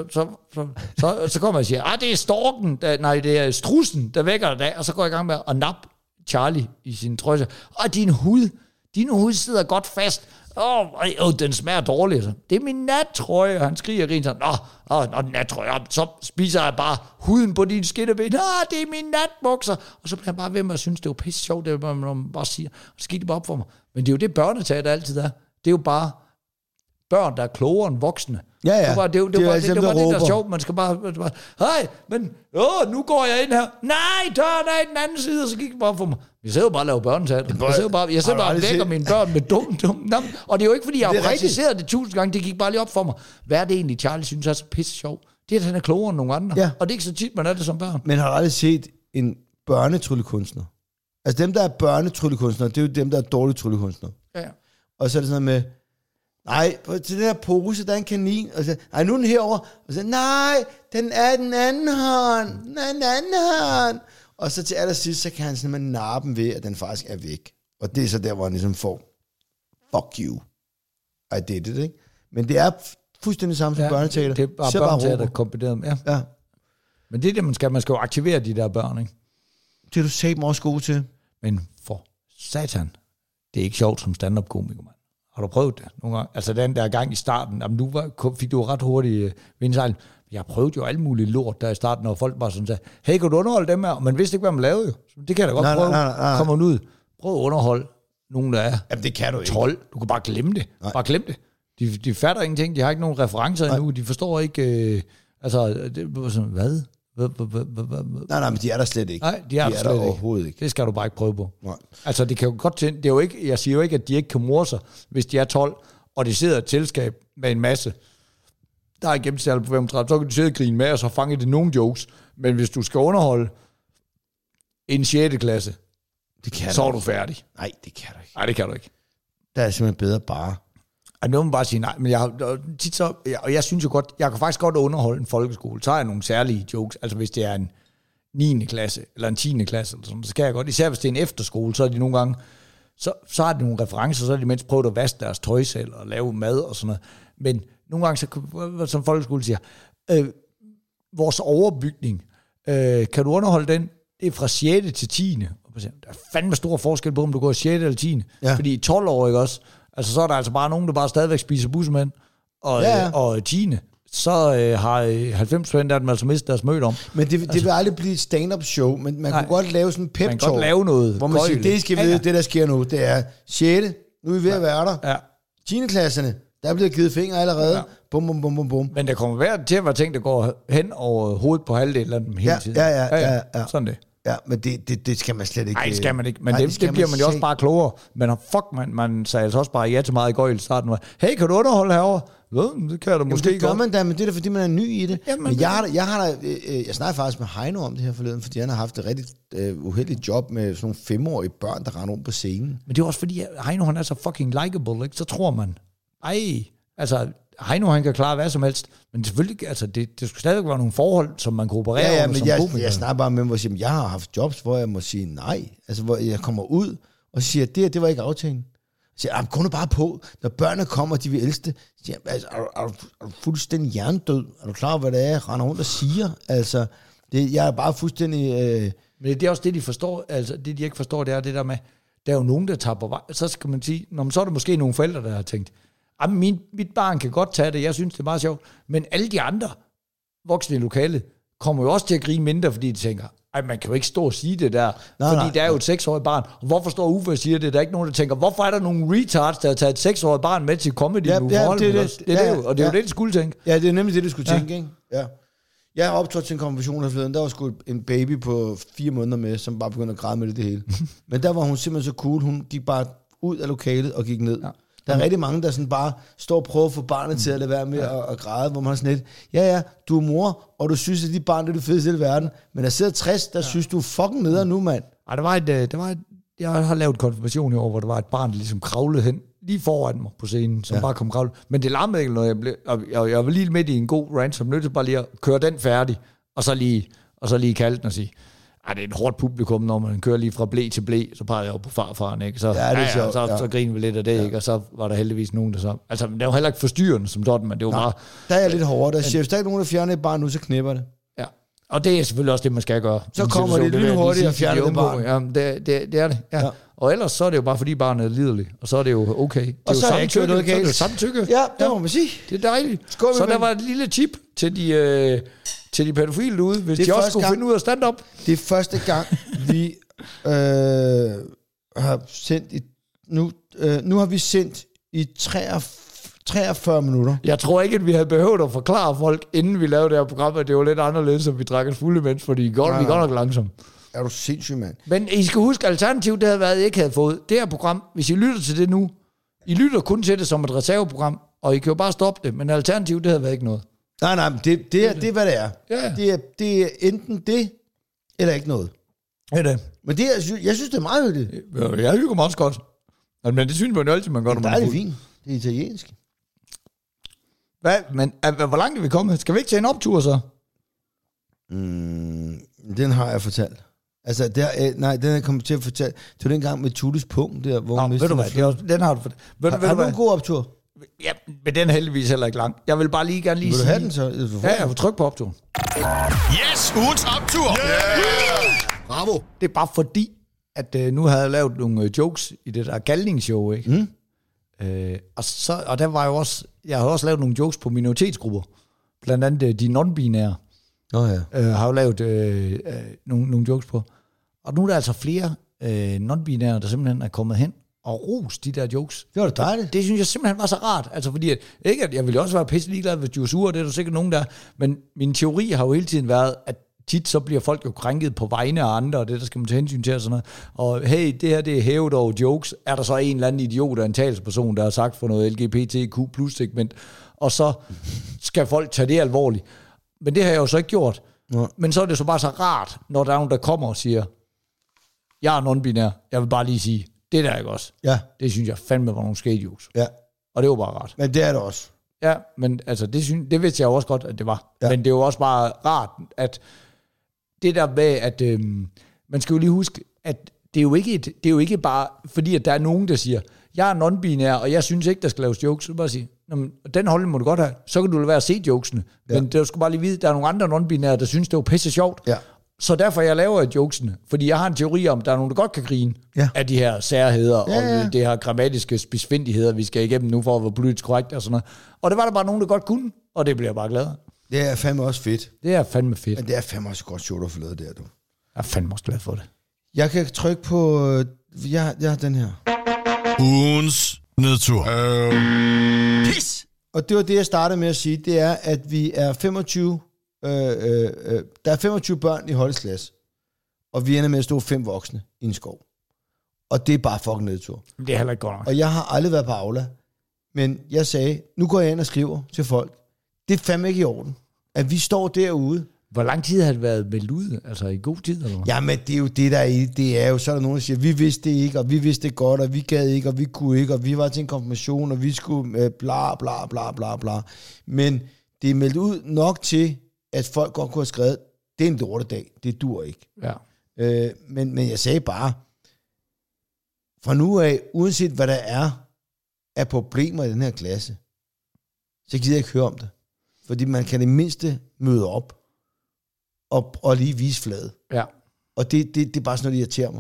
så kommer jeg og siger, det er storken, det er strussen, der vækker dig, og så går jeg i gang med at nappe Charlie i sin trøje. Din hud sidder godt fast. Den smager dårligt. Så. Det er min nattrøje, og han skriger og griner sådan, nattrøje, så spiser jeg bare huden på dine skinneben. Det er min natbukser. Og så bliver han bare ved med at synes, det var pisse sjovt, det er, man bare siger, og så gik det bare op for mig. Men det er jo det børneteater altid er. Det er jo bare børn, der er klogere end voksne. Ja. Det var det, der er sjovt. Man skal bare hej, men nu går jeg ind her. Nej, døren er i den anden side, og så gik det bare for mig. Vi sidder jo bare og laver børneteater. Jeg sidder bare og vækker mine børn med dum. Og det er jo ikke, fordi jeg har praktiseret det 1000 gange. Det gik bare lige op for mig. Hvad er det egentlig, Charlie synes er så pisse sjov? Det er, at han er klogere end nogle andre. Ja. Og det er ikke så tit, man er det som børn.
Men har aldrig set en børnetryllekunstner? Altså dem, der er børnetryllekunstnere, det er jo dem, der er dårlige tryllekunstnere. Ja. Og så er det sådan med, nej, til den her pose, der er en kanin. Og så, nej, nu er den herovre. Og så, nej, den er den anden hånd. Og så til allersidst, så kan han simpelthen nappe ved, at den faktisk er væk. Og det er så der, hvor han ligesom får, fuck you. I did it, ikke? Men det er fuldstændig samme som børneteater.
Det er bare børneteater, der kombineret med. Ja. Men det er det, man skal jo aktivere de der børn, ikke?
Det er du satme også god til. Men
for satan, det er ikke sjovt som stand-up-komiker, mand. Har du prøvet det nogle gange? Altså den der gang i starten, fik du ret hurtigt vindsejl. Jeg prøvede jo alle mulige lort der i starten, når folk bare sådan sagde, hey, kan du underholde dem her? Og man vidste ikke, hvad man lavede jo. Det kan jeg da godt prøve. Nej. Kommer ud. Prøv at underholde nogen, der er.
Jamen, det kan du ikke.
12. Du kan bare glemme det. Nej. Bare glem det. De fatter ingenting. De har ikke nogen referencer endnu. De forstår ikke... det var sådan, hvad?
Nej, men de er der slet ikke.
Nej, de er der
overhovedet ikke.
Det skal du bare ikke prøve på.
Nej.
Altså, det kan jo godt det er jo ikke, jeg siger jo ikke, at de ikke kan more sig, hvis de er 12, og de sidder i et selskab med en masse, der er i gennemsnit på 35, så kan du sidde og grine med, og så fange det nogle jokes. Men hvis du skal underholde en 6. klasse, så er du færdig.
Nej, det kan du ikke.
Nej, det kan du ikke.
Der er simpelthen bedre bare.
Altså, nu må man bare sige nej, men jeg synes jo godt, jeg kan faktisk godt underholde en folkeskole. Så har jeg nogle særlige jokes, altså hvis det er en 9. klasse, eller en 10. klasse, eller sådan, så skal jeg godt. Især hvis det er en efterskole, så er de nogle gange, så har de nogle referencer, så har de mindst prøvet at vaske deres tøj selv, og lave mad og sådan noget. Men nogle gange, så, som folkeskole siger, vores overbygning, kan du underholde den? Det er fra 6. til 10. Der er fandme stor forskel på, om du går i 6. eller 10. Ja. Fordi i 12 år, ikke også? Altså, så er der altså bare nogen, der bare stadigvæk spiser bussemænd. Og 10. Så har 90% af dem altså mistet deres møde om.
Men det vil aldrig blive et stand-up show, men man kunne godt lave sådan en pep-talk. Man kan
godt lave noget.
Hvor man siger, det skal vide, det der sker nu, det er 6. Nu er vi ved at være der. Ja. 10. klasserne, der er blevet givet fingre allerede. Ja. Bum, bum, bum, bum, bum.
Men der kommer til at være ting, der går hen over hovedet på halvdelen af dem hele tiden.
Ja.
Sådan det.
Ja, men det skal man slet ikke.
Nej, det skal man ikke. Men det bliver man jo også bare klogere. Men man sagde altså også bare ja til meget i gøjl i starten. Hey, kan du underholde herovre? Det kan du måske
det gør man da, men det er da fordi, man er ny i det. Jamen, men jeg snakker faktisk med Heino om det her forleden, fordi han har haft et rigtig uheldigt job med sådan nogle 5-årige børn, der render rundt på scenen.
Men det er også fordi, Heino han er så fucking likeable, ikke? Så tror man, altså Heino han kan klare hvad som helst, men selvfølgelig, altså det skulle stadigvæk være nogle forhold, som man kan operere
under
men
som komiker. Jeg snakker bare med mig og siger, jeg har haft jobs, hvor jeg må sige nej. Altså hvor jeg kommer ud og siger, det var ikke aftalen. Så siger, gå nu bare på, når børnene kommer, de vil elske det. Så siger, altså, er du fuldstændig hjernedød? Er du klar over, hvad det er, jeg render rundt og siger? Altså, jeg er bare fuldstændig...
Men det er også det, de forstår. Altså, det, de ikke forstår, det er det der med, der er jo nogen, der tager på vej. Så skal man sige, så er der måske nogle forældre, der har tænkt, mit barn kan godt tage det, jeg synes, det er meget sjovt. Men alle de andre voksne i lokalet kommer jo også til at grine mindre, fordi de tænker, man kan jo ikke stå og sige det der, fordi der er jo et 6-årigt barn. Og hvorfor står Uffe og siger det? Der er ikke nogen, der tænker, hvorfor er der nogle retards, der har taget et 6-årigt barn med til comedy?
Det er jo
det, de skulle tænke.
Ja, det er nemlig det, du skulle tænke, ikke? Ja. Jeg har optrådt til en konfirmation her forleden, der var sgu en baby på 4 måneder med, som bare begyndte at græde med det hele. Men der var hun simpelthen så cool, hun gik bare ud af lokalet og gik ned. Ja. Der er rigtig mange, der sådan bare står og prøver at få barnet til at lade være med at græde, hvor man har sådan lidt, ja, du er mor, og du synes, at dit barn det er det fedeste i hele verden, men der sidder 60, der synes, du er fucking nede nu, mand.
Ej, jeg har lavet konfirmation i år, hvor der var et barn, der ligesom kravlede hen, lige foran mig på scenen, som bare kom kravle. Men det larmede ikke noget, jeg var lige midt i en god rant, som nødte bare lige at køre den færdig, og så lige kalde den og sige, det er et hårdt publikum, når man kører lige fra blæ til blæ, så peger jeg jo på farfaren, ikke? Så, så griner vi lidt af det, ikke? Og så var der heldigvis nogen, der så... Altså, det var heller ikke forstyrrende som sådan, men det var bare...
Der er jeg lidt hårdere. Der siger, hvis der er nogen, der fjerner et barn nu, så knipper det.
Ja, og det er selvfølgelig også det, man skal gøre.
Så kommer det lidt hurtigt at fjerne det barn.
Ja, det er det, ja. Og ellers så er det jo bare, fordi barnet er liderligt, og så er det jo okay.
Og så er jeg ikke kørt noget galt.
Samtykke.
Ja, det må man sige.
Det er dejligt. Så der var et lille tip til de pædofile derude, hvis de også skulle finde ud af stand-up.
Det er første gang, vi har sendt nu har vi sendt i 43 minutter.
Jeg tror ikke, at vi havde behøvet at forklare folk, inden vi lavede det her program, at det var lidt anderledes, at vi drak os fulde mens, fordi vi går nok langsomt.
Er du sindssyg, mand?
Men I skal huske, alternativ, det havde været, at I ikke havde fået det her program. Hvis I lytter til det nu, I lytter kun til det som et reserveprogram, og I kan jo bare stoppe det, men alternativ, det havde været ikke noget.
Nej, det er hvad det er. Ja. Det er enten det, eller ikke noget.
Det er det.
Men jeg synes, det er meget hyggeligt.
Jeg hygger mig også godt. Men det synes man jo altid, man gør, når man er fuld.
Det er fint. Det er italiensk.
Hvad? Men hvor langt er vi kommet? Skal vi ikke tage en optur så?
Den har jeg fortalt. Altså, den er jeg kommet til at fortælle. Det var den gang med Tuttes punkt der, hvor
ved du hvad? Den har du fortalt.
Har du en god optur?
Ja, men den er heldigvis heller ikke lang. Jeg vil bare gerne lige sige...
Vil du have den så?
Ja, jeg vil trykke på opturen.
Yes, ugens optur!
Yeah! Bravo! Det er bare fordi, at nu havde jeg lavet nogle jokes i det der galningsshow, ikke? Og der var jo også... Jeg har også lavet nogle jokes på minoritetsgrupper. Blandt andet de non-binære. Har jo lavet nogle jokes på. Og nu er der altså flere non-binære, der simpelthen er kommet hen og ros de der jokes.
Det var da dejligt.
Det synes jeg simpelthen var så rart. Altså fordi, ikke at jeg ville også være pisse ligeglad, hvis de var sure, det er der sikkert nogen der. Men min teori har jo hele tiden været, at tit så bliver folk jo krænket på vegne af andre, og det der skal man tage hensyn til og sådan noget. Og hey, det her det er hævet over jokes. Er der så en eller anden idiot, en talsperson, der har sagt for noget LGBTQ plus segment, og så skal folk tage det alvorligt. Men det har jeg jo så ikke gjort. Ja. Men så er det så bare så rart, når der er nogen, der kommer og siger, jeg er non-binær, jeg vil bare lige sige, det der ikke også.
Ja.
Det synes jeg fandme var nogle skate jokes.
Ja.
Og det var bare rart.
Men det er det også.
Ja, men altså, det vidste jeg jo også godt, at det var. Ja. Men det er jo også bare rart, at det der med, at man skal jo lige huske, at det er jo ikke bare, fordi at der er nogen, der siger, jeg er non-binær, og jeg synes ikke, der skal laves jokes. Så bare sige, den holdning må du godt have. Så kan du lade være at se jokesene. Ja. Men det skal bare lige vide, at der er nogle andre non-binære, der synes, det var pisse sjovt. Ja. Så derfor jeg laver jokesene. Fordi jeg har en teori om, at der er nogen, der godt kan grine af de her særheder, og det her grammatiske spidsfindigheder, vi skal igennem nu for at være politisk korrekt og sådan noget. Og det var der bare nogen, der godt kunne, og det bliver jeg bare glad af.
Det er fandme også fedt.
Det er fandme fedt.
Men det er fandme også godt sjovt at få lavet der, du.
Jeg er fandme også glad for det.
Jeg kan trykke på... Jeg har den her.
Ugens nedtur.
Pis! Og det var det, jeg startede med at sige. Det er, at vi er 25... der er 25 børn i holdsklasse, og vi ender med at stå 5 voksne i en skov. Og det er bare fucking nedtur.
Det er heller ikke godt nok.
Og jeg har aldrig været på Aula, men jeg sagde, nu går jeg ind og skriver til folk. Det er fandme ikke i orden, at vi står derude.
Hvor lang tid har det været meldt ud? Altså i god tid, eller hvad?
Jamen, det er jo det, der er. Det er jo, så er der nogen, der siger, vi vidste det ikke, og vi vidste det godt, og vi gad ikke, og vi kunne ikke, og vi var til en konfirmation, og vi skulle bla, bla, bla, bla, bla. Men det er meldt ud nok til, at folk godt kunne have skrevet, det er en lortedag, det dur ikke.
Ja.
Men jeg sagde bare, fra nu af, uanset hvad der er problemer i den her klasse, så gider jeg ikke høre om det. Fordi man kan det mindste møde op, og lige vise flade.
Ja.
Og det er bare sådan noget, der irriterer mig.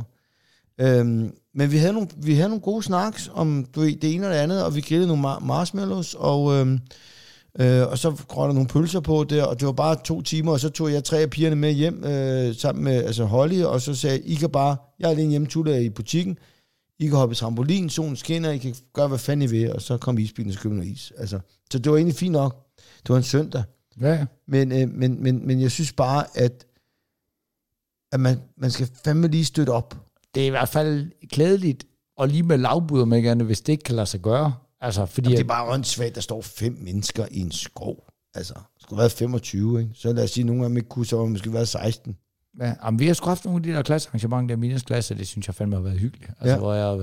Men vi havde nogle gode snacks om det ene og det andet, og vi grillede nogle marshmallows, og så grønner nogle pølser på der, og det var bare 2 timer, og så tog jeg 3 af pigerne med hjem, sammen med Holly, og så sagde I kan bare, jeg er alene hjemme tuller i butikken, I kan hoppe i trampolin, solen skinner, I kan gøre, hvad fanden I vil, og så kom isbilen og købe noget is. Altså, så det var egentlig fint nok. Det var en søndag.
Ja.
Men jeg synes bare, at man skal fandme lige støtte op.
Det er i hvert fald klædeligt, og lige med lavbud om ikke andet, hvis det ikke kan lade sig gøre. Altså, fordi
det er bare åndssvagt, der står 5 mennesker i en skov. Altså, det skulle være 25, ikke? Så lad os sige, at nogle af dem ikke kunne, så var det måske været 16.
Ja, men vi har sgu haft nogle af de der klassearrangementer, der minusklasse, det synes jeg fandme har været hyggeligt. Altså,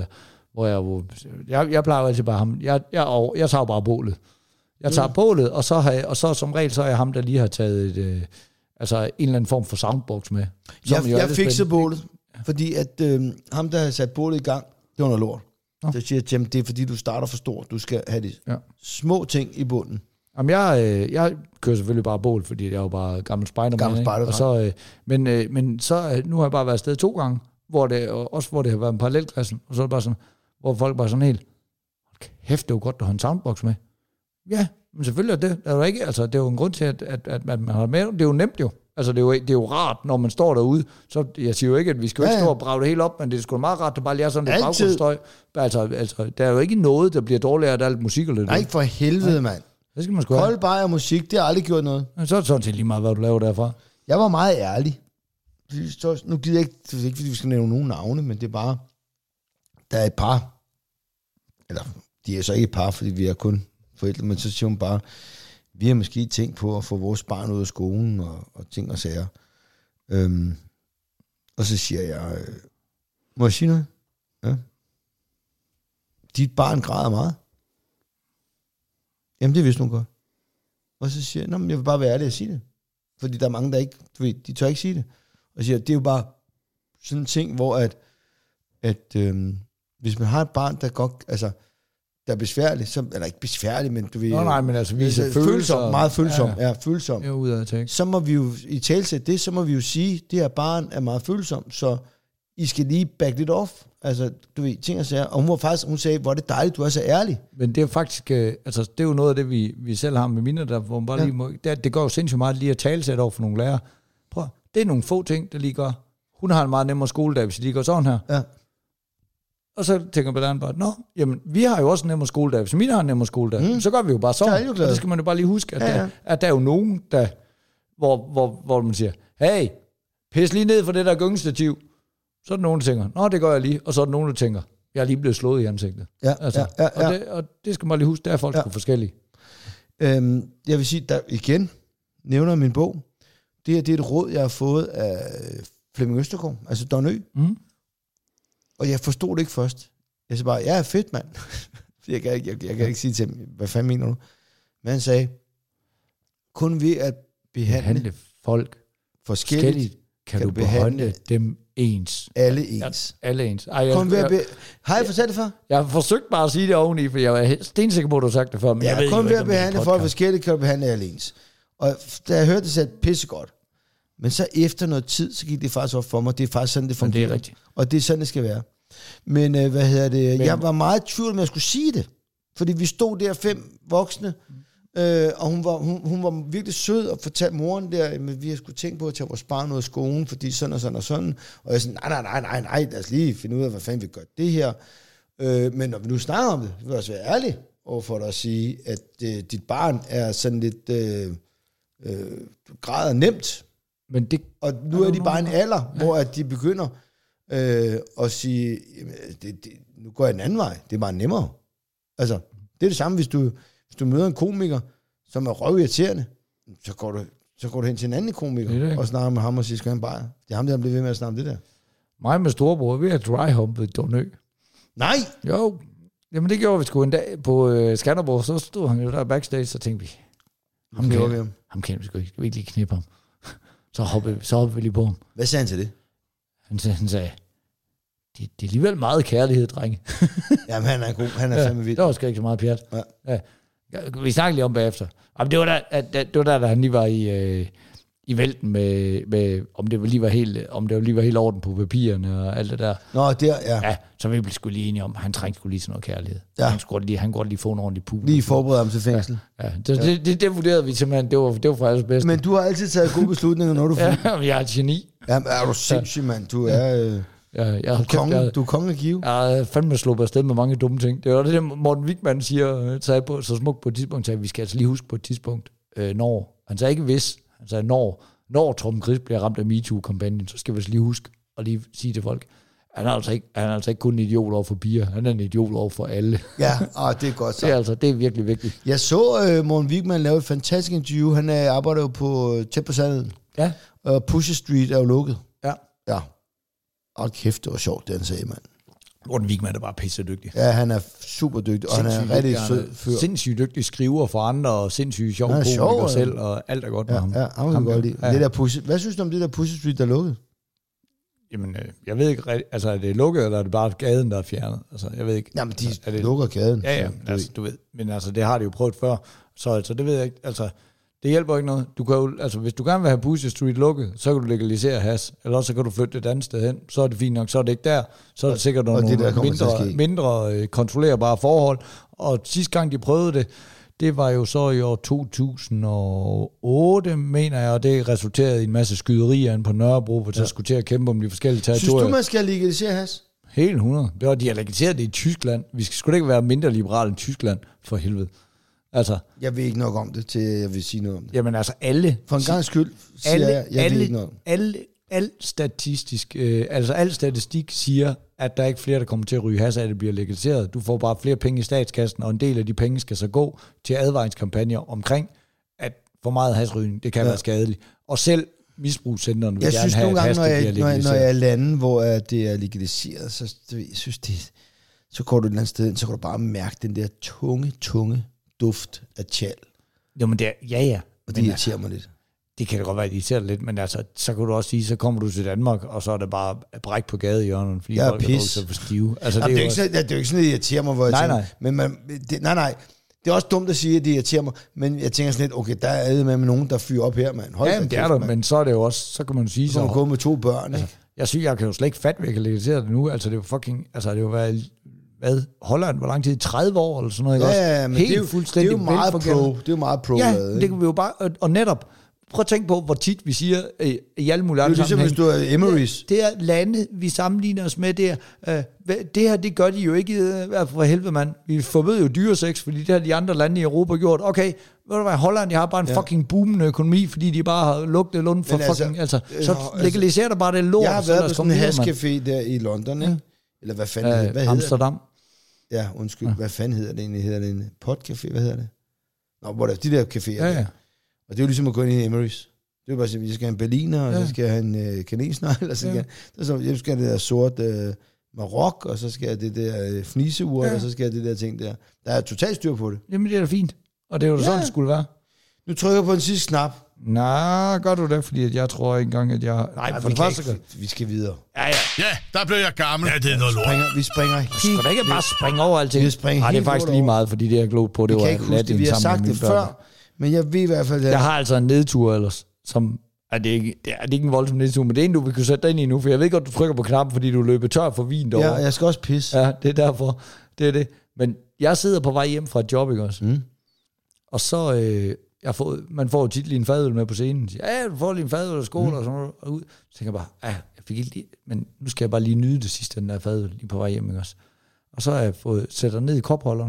jeg plejer jo altid bare ham. Jeg tager jo bare bålet. Jeg tager bålet, og så som regel, så er jeg ham, der lige har taget en eller anden form for soundbox med.
Jeg fikser bålet, fordi at ham, der har sat bålet i gang, det var noget lort. Så siger jeg, Jim, det er fordi, du starter for stort. Du skal have de små ting i bunden.
Jamen, jeg kører selvfølgelig bare bål, fordi jeg er jo bare gammel spejdermand. Men så nu har jeg bare været afsted 2 gange, hvor det har været en parallelklasse, og så er det bare sådan, hvor folk bare sådan helt, kæft, det er jo godt, du har en soundbox med. Ja, men selvfølgelig er det. Er ikke, altså, det er jo en grund til, at man har med. Det er jo nemt jo. Altså, det er jo rart, når man står derude. Så jeg siger jo ikke, at vi skal ikke stå og brage det hele op, men det er sgu meget rart, at bare lære sådan lidt baggrundsstøj. Altså, der er jo ikke noget, der bliver dårligere, at der er lidt musik eller lidt.
Nej, for helvede, mand.
Det skal man sgu
have. Kold bajer musik, det har aldrig gjort noget.
Men så er det sådan set lige meget, hvad du laver derfra.
Jeg var meget ærlig. Nu gider jeg ikke, det er ikke, fordi vi skal nævne nogen navne, men det er bare, der er et par, eller de er så ikke et par, fordi vi er kun forældre, men så siger hun bare, vi har måske tænkt på at få vores barn ud af skolen og ting og sager. Og så siger jeg, må jeg sige noget? Ja. Dit barn græder meget. Jamen, det vidste hun godt. Og så siger jeg, jeg vil bare være ærlig at sige det. Fordi der er mange, der ikke, de tør ikke sige det. Og siger, det er jo bare sådan en ting, hvor at hvis man har et barn, der godt, altså, der er besværligt, eller ikke besværligt, men du ved...
Nej, men altså viser følelser.
Meget følsom, følsom.
Ja, ud af tænke.
Så må vi jo, i talsæt det, så må vi jo sige, det her barn er meget følsom, så I skal lige back it off. Altså, du ved, ting og sager. Og hun sagde, hvor er det dejligt, du er så ærlig.
Men det er faktisk, altså, det er jo noget af det, vi selv har med mine, der hvor man bare lige må... Det går jo sindssygt meget lige at talsætte over for nogle lærere. Prøv, det er nogle få ting, der lige gør. Hun har en meget nemmere skoledag, hvis de lige går sådan her. Ja. Og så tænker man bare, jamen, vi har jo også en nemmere skoledag. Hvis mine har en nemmere skoledag, så gør vi jo bare sådan. Og det skal man jo bare lige huske, at der er jo nogen, der hvor man siger, hey, pis lige ned for det der gyngestativ. Så er der nogen, der tænker, nå, det gør jeg lige. Og så er der nogen, der tænker, jeg er lige blevet slået i ansigtet.
Ja,
altså,
ja.
Og det skal man lige huske, der er folk sgu forskellige.
Jeg vil sige, der igen nævner min bog. Det er et råd, jeg har fået af Flemming Østergaard, altså Don Ø.
Mm.
Og jeg forstod det ikke først. Jeg sagde bare, ja, fedt, mand. jeg kan ikke sige til ham, hvad fanden mener du? Men han sagde, kun ved at behandle
folk forskelligt kan du behandle dem ens.
Alle ens.
Ja, alle ens.
Har jeg fortalt det før?
Jeg har forsøgt bare at sige det oveni, for jeg er stensikker på, at du har sagt det før. Men jeg ved
kun
ikke,
ved at behandle folk forskelligt kan du behandle alle ens. Og da jeg hørte det, sagde pissegodt. Men så efter noget tid, så gik det faktisk op for mig. Det er faktisk sådan, det fungerer.
Det er rigtigt.
Og det er sådan, det skal være. Men jeg var meget i tvivl, om jeg skulle sige det. Fordi vi stod der 5 voksne, og hun var virkelig sød og fortalte moren der, at vi skulle tænke på at tage vores barn ud af skolen, fordi sådan og sådan og sådan. Og jeg sagde, nej, lad os lige finde ud af, hvad fanden vi gør det her. Men når vi nu snakker om det, vil jeg også være ærlig overfor dig at sige, at dit barn er sådan lidt græder nemt. Men det, og nu er de bare en alder, hvor at de begynder at sige, nu går jeg den anden vej, det er bare nemmere. Altså, det er det samme, hvis du møder en komiker, som er røvirriterende, så går du hen til en anden komiker, og snakker med ham og siger, skal han bare. Det er ham, der bliver ved med at snakke om det der.
Mig med storebror, vi har dryhumpet Don Ø.
Nej!
Jo, jamen det gjorde vi sgu en dag på Skanderborg, så stod han jo der backstage, så tænkte vi, ham kan vi sgu ikke, vi ikke lige knippe ham. Så hoppede vi lige på ham.
Hvad sagde han til det?
Han sagde, det er alligevel meget kærlighed, drenge.
Jamen, han er god. Han er fandme vild.
Det var sgu ikke så meget pjat. Ja. Vi snakkede lige om bagefter. Jamen, det var der, da han lige var i vælten med om det lige var helt orden på papirerne og alt det der.
Nå, der, ja.
Ja, så vi blev sgu lige enige om, han trængte sgu lige sådan noget kærlighed.
Ja.
Han kunne godt lige få en ordentlig pul.
Lige forberede ham til fængsel.
Ja. Det vurderede vi simpelthen, det var for alles bedste.
Men du har altid taget gode beslutninger, når du får.
Ja, jeg er et geni.
Jamen, er du sindssyg, mand. Du er... Du er konge af Give.
Jeg er fandme sluppet afsted med mange dumme ting. Det er det, Morten Wigman siger, så smukt på et tidspunkt, at vi skal altså lige huske på et tidspunkt, når. Han sagde ikke hvis, han sagde når Torben Chris bliver ramt af MeToo-kampagnen, så skal vi altså lige huske og lige sige til folk, han er altså ikke kun en idiot over for piger, han er en idiot over for alle.
Ja, det er godt så.
Det er virkelig vigtigt.
Jeg så Morten Wigman lave et fantastisk interview. Han arbejder jo på tæt på sandheden.
Ja.
Og Pusher Street er jo lukket.
Ja.
Og kæft, det var sjovt, det han sagde, mand.
Morten Wigman er bare pisse dygtig.
Ja, han er super dygtig, og han er rigtig sød fyr.
Sindssygt dygtig skriver for andre, og sindssygt sjov komiker selv, og alt er godt med ham.
Ja, han kan godt lide. Ja. Det der hvad synes du om det der Pusher Street, der er lukket?
Jamen, jeg ved ikke, altså er det lukket, eller er det bare gaden, der er fjernet? Altså, jeg ved ikke.
Jamen, de lukker gaden.
Ja, altså, du ved. Men altså, det har de jo prøvet før, så det ved jeg ikke, altså... Det hjælper ikke noget. Du kan jo, altså, hvis du gerne vil have Pusher Street lukket, så kan du legalisere hash, eller så kan du flytte et andet sted hen. Så er det fint nok, så er det ikke der. Så er det sikkert nogle mindre kontrollerbare forhold. Og sidste gang, de prøvede det var jo så i år 2008, mener jeg, og det resulterede i en masse skyderier på Nørrebro, hvor der skulle til at kæmpe om de forskellige territorier.
Synes du, man skal legalisere hash?
Helt 100. Det var, de har legaliseret det i Tyskland. Vi skal sgu da ikke være mindre liberale end Tyskland, for helvede. Altså,
jeg ved ikke nok om det, til jeg vil sige noget om det.
Jamen altså alle...
For en gang skyld siger jeg ved ikke noget.
Al statistik siger, at der er ikke flere, der kommer til at ryge hash, at det bliver legaliseret. Du får bare flere penge i statskassen, og en del af de penge skal så gå til advaringskampagner omkring, at for meget hashrygning, det kan være skadeligt. Og selv misbrugscentrene vil gerne have hash, det bliver legaliseret.
Når jeg er lande, hvor det er legaliseret, så så går du et eller andet sted ind, så kan du bare mærke den der tunge duft af tjal.
Jamen det er, ja.
Og det irriterer mig lidt.
Det kan det godt være, det irriterer lidt, men altså, så kan du også sige, så kommer du til Danmark, og så er det bare bræk på gadehjørnet, fordi folk er så for stive. Altså,
det er jo ikke sådan, det irriterer mig, hvor jeg tænker. Nej. Det er også dumt at sige, at det irriterer mig, men jeg tænker sådan lidt, okay, der er med nogen, der fyrer op her, mand.
Ja, det er der, men så er det jo også, så kan man sige...
Så kan man gå med 2 børn, ikke?
Altså, jeg kan jo slet ikke fatte, at jeg kan legalisere det nu. Altså, det er jo fucking... Altså, det er jo været... Holland, hvor lang tid? 30 år eller sådan noget, ikke også?
Ja, men helt
fuldstændig
det er jo meget pro. Det er jo meget pro.
Ja, det kan vi jo bare... Og netop, prøv at tænke på, hvor tit vi siger i alle mulige andre
sammenhæng. Det er ligesom, hvis du er Emery's.
Det er lande, vi sammenligner os med der. Det her, det gør de jo ikke for helvede, mand. Vi forbød jo dyresex, fordi det har de andre lande i Europa gjort. Okay, ved du hvad, Holland, de har bare en fucking boomende økonomi, fordi de bare har lukket lund for fucking... Altså, så legaliserer der bare det lort.
Jeg har været på sådan en hashcafé der i London, ikke? Eller hvad fanden hedder det?
Amsterdam.
Ja, undskyld. Hvad fanden hedder det egentlig? Hedder det en potcafé? Hvad hedder det? Nå, hvor der de der caféer. Ja. Og det er jo ligesom at gå ind i Emery's. Det er bare at jeg skal have en berliner, og så skal jeg have en kanelsnegl, og så skal jeg skal have det der sort marok, og så skal jeg det der fniseur, og så skal jeg det der ting der. Der er totalt styr på det.
Jamen, det er da fint. Og det er jo sådan, det skulle være.
Nu trykker jeg på en sidste knap.
Nej, gør du det, fordi jeg tror ikke engang, at jeg... Nej, for det første
vi skal videre.
Ja, der blev jeg gammel. Ja, det er noget lort.
Vi springer helt...
Skal da ikke bare springe over alting? Nej, det er faktisk lige meget, fordi det er globt på. Det var
ladt vi har sagt det før, men jeg ved i hvert fald...
Jeg har altså en nedtur ellers, som... Det er ikke en voldsom nedtur, men det er en, du vil kunne sætte dig ind i nu, for jeg ved godt, du trykker på knappen, fordi du løber tør for vin derovre.
Ja, jeg skal også pisse.
Ja, det er derfor. Det er det. Men jeg sidder på vej hjem fra et job, ikke også? Og så... man får jo tit lige en fadøl med på scenen. Ja, du får lige en fadøl af skole og sådan noget. Og ud. Så tænker jeg bare, jeg fik ikke lige... Men nu skal jeg bare lige nyde det sidste, den der fadøl, lige på vej hjem, ikke også? Og så har jeg fået sætter ned i kopholderen.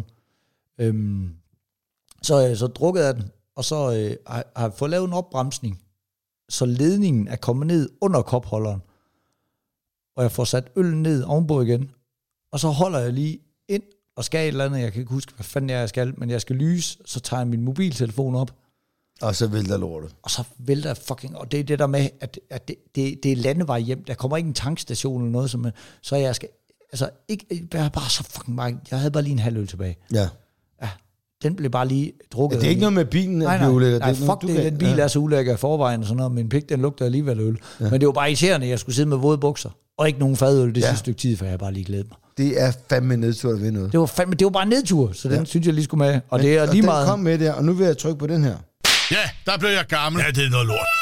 Så har jeg så drukket af den, og så har jeg fået lavet en opbremsning, så ledningen er kommet ned under kopholderen. Og jeg får sat øllen ned ovenpå igen. Og så holder jeg lige ind og skal et eller andet, jeg kan ikke huske, hvad fanden jeg skal, men jeg skal lyse, så tager jeg min mobiltelefon op.
Og så vælter lortet.
Og så vælter jeg fucking, og det er det der med, at det er landevej hjem, der kommer ikke en tankstation eller noget, så jeg skal, altså ikke, jeg bare så fucking meget, jeg havde bare lige en halv øl tilbage.
Ja.
Den blev bare lige drukket.
Ja, det er ikke noget med bilen,
der bliver ulækker. Nej, fuck det, den bil er så ulækker i forvejen, og sådan noget, min pik, den lugter alligevel øl. Ja. Men det var bare irriterende, at jeg skulle sidde med våde bukser, og ikke nogen fadøl det sidste stykke tid, for jeg har bare lige glædet mig.
Det er fandme nedtur ved noget.
Det var bare nedtur, så den synes jeg lige skulle med. Og det er lige meget...
kom med der, og nu vil jeg trykke på den her.
Ja, der blev jeg gammel. Ja, det er noget lort.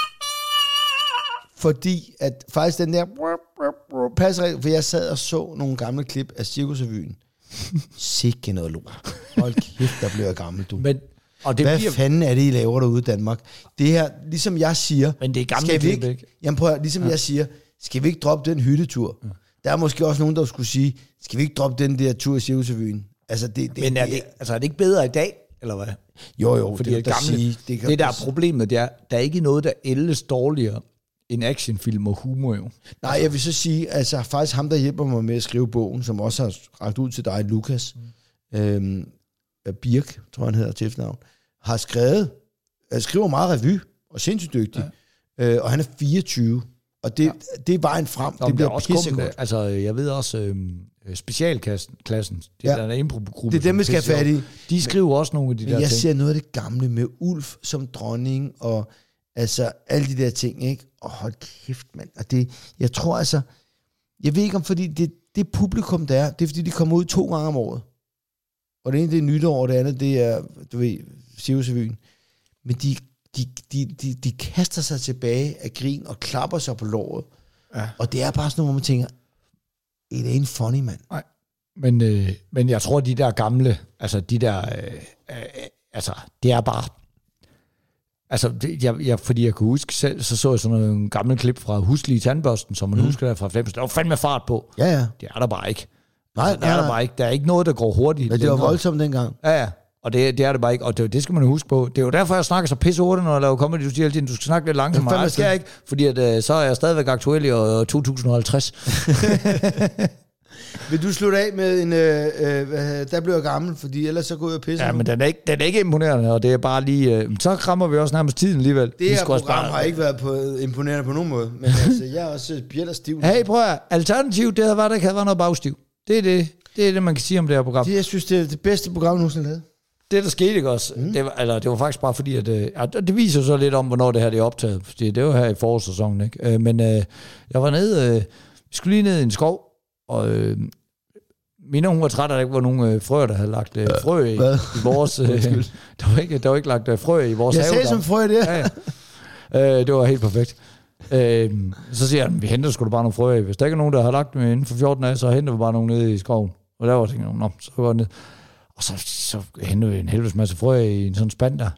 Fordi at faktisk den der... passer, for jeg sad og så nogle gamle klip af Cirkusrevyen. Sikke noget lort. Hold kæft, der blev jeg gammel, du.
Men, og det
hvad fanden er det, I laver derude i Danmark? Det her, ligesom jeg siger...
Men det er gamle klip, ikke?
Jamen prøv at, ligesom jeg siger, skal vi ikke droppe den hyttetur? Ja. Der er måske også nogen, der skulle sige, skal vi ikke droppe den der tur i Cirkusrevyen? Altså,
men er det ikke bedre i dag, eller hvad?
Jo,
fordi det gamle, det der er problemet, det er, der er ikke noget, der ældes dårligere en actionfilm og humor jo.
Nej, jeg vil så sige, altså faktisk ham, der hjælper mig med at skrive bogen, som også har rakt ud til dig, Lukas, Birk, tror han hedder til efternavn, har skrevet, skriver meget revy, og sindssygt dygtig, og han er 24, og det er vejen frem, det bliver pissegodt.
Altså, jeg ved også, specialklassen, det der er improgruppe.
Det er dem, vi skal have fat i.
De skriver også nogle af de der ting.
Jeg ser noget af det gamle med Ulf som dronning, og altså, alle de der ting, ikke? Hold kæft, mand. Og det, jeg tror altså, jeg ved ikke om, fordi det publikum, der er, det er fordi, de kommer ud 2 gange om året. Og det ene, det er nytår, og det andet, det er, du ved, Cirkusrevyen. Men de kaster sig tilbage af grin og klapper sig på låret. Ja. Og det er bare sådan noget, hvor man tænker, it ain't funny, mand.
Nej. Men jeg tror, de der gamle, altså de der, altså, det er bare... Altså, fordi jeg kunne huske selv, så jeg sådan en gammel klip fra Huslige Tandbørsten, som man husker der fra 90'erne. Der var fandme fart på.
Ja.
Det er der bare ikke.
Nej.
Der bare ikke. Der er ikke noget, der går hurtigt.
Men det var voldsomt dengang.
Ja. Og det er det bare ikke. Og det skal man huske på. Det er jo derfor, jeg snakker så pisse hurtigt, når jeg laver comedy. Du siger altid, du skal snakke lidt langsommere. Nej, det skal jeg ikke. Fordi så er jeg stadigvæk aktuel i år 2050.
Vil du slutte af med en, der bliver jeg gammel, fordi ellers så går jeg og pisser.
Ja, men den er ikke imponerende, og det er bare lige, så krammer vi også nærmest tiden alligevel.
Det her program har ikke været imponerende på nogen måde, men altså, jeg er også bjæld og stiv.
Hey, prøv at alternativ, det havde været, der kan være noget bagstiv. Det er det, man kan sige om det her program.
Jeg synes, det er det bedste program, nogensinde lavet.
Det, der skete ikke også, det var faktisk bare fordi, at det viser så lidt om, hvornår det her det er optaget. Fordi det var her i forårssæsonen, ikke? Men jeg var nede, vi skulle lige ned i en skov, og Mina, hun var træt af, at der ikke var nogen frøer, der havde lagt frø i vores... der var ikke lagt frø i vores have.
Jeg sagde som frø, det.
Ja. Det var helt perfekt. Så siger han, vi henter sgu da bare nogle frøer i. Hvis der ikke er nogen, der har lagt dem inden for 14 dage, så henter vi bare nogle nede i skoven. Og der var jeg tænkt, så går jeg ned. Og så henter vi en helvedes masse frøer i en sådan spand der.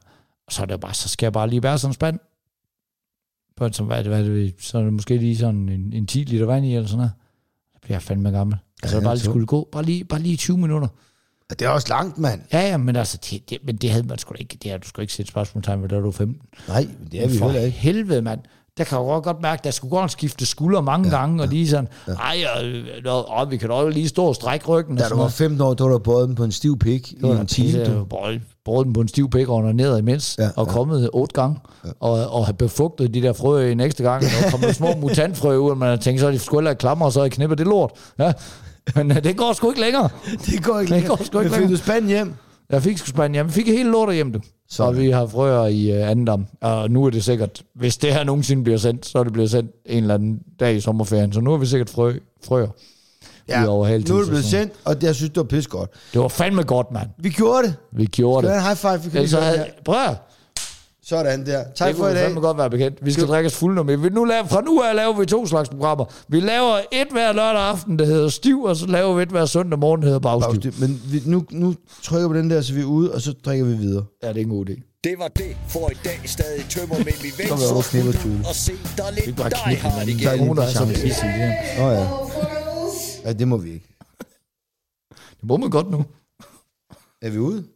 Og så er det bare, så skal jeg bare lige være sådan en spand. Hvad er det, så er det måske lige sådan en 10 liter vand i, eller sådan noget. Så bliver jeg fandme gammel. Altså, bare lige skulle gå. Bare lige 20 minutter.
Det er også langt, mand.
Ja, men altså, det havde man sgu da ikke. Det har du sgu ikke set spørgsmålstegn ved, da du 15.
Nej, det er vi heller ikke.
Helvede, mand. Der kan jeg godt mærke, der skulle godt skifte skulder mange gange, og lige sådan, vi kan da lige stå og strække ryggen.
Da du var 15 år, der var båret den på en stiv pik i en time.
Båret den på en stiv pik og ned imens, og kommet 8 gange, og have befugtet de der frø en ekstra gang, og kommet små mutantfrø ud, og man tænkte, så er de sgu heller klammer, og så er de knipper det lort. Ja. Men det går sgu ikke længere.
Det går ikke længere. Fik du spanden hjem?
Jeg fik sgu spanden hjem. Jeg fik hele lortet hjem, du. Så vi har frøer i Andendam. Og nu er det sikkert, hvis det her nogensinde bliver sendt, så er det blevet sendt en eller anden dag i sommerferien. Så nu er vi sikkert frøer.
Ja, nu er det blevet sendt, og jeg synes, det var pisse godt. Det
var fandme godt, mand.
Vi gjorde det.
Skal
vi have en high five?
Prøv.
Sådan der. Tak for i dag.
Det kunne godt være bekendt. Vi skal drikke os fuldt med. Fra nu af laver vi 2 slags programmer. Vi laver et hver lørdag aften, der hedder Stiv, og så laver vi et hver søndag morgen, der hedder Bagstiv.
Men nu trykker vi den der, så vi er ude, og så drikker vi videre.
Ja, det er en god idé.
Det var det for i dag. Stadig tømmer med min ven. Og se, der er lidt dig har det igen.
Der er nogen, der er så pisse i det her.
Ja. Ja, det må vi ikke.
Det må man godt nu.
Er vi ude?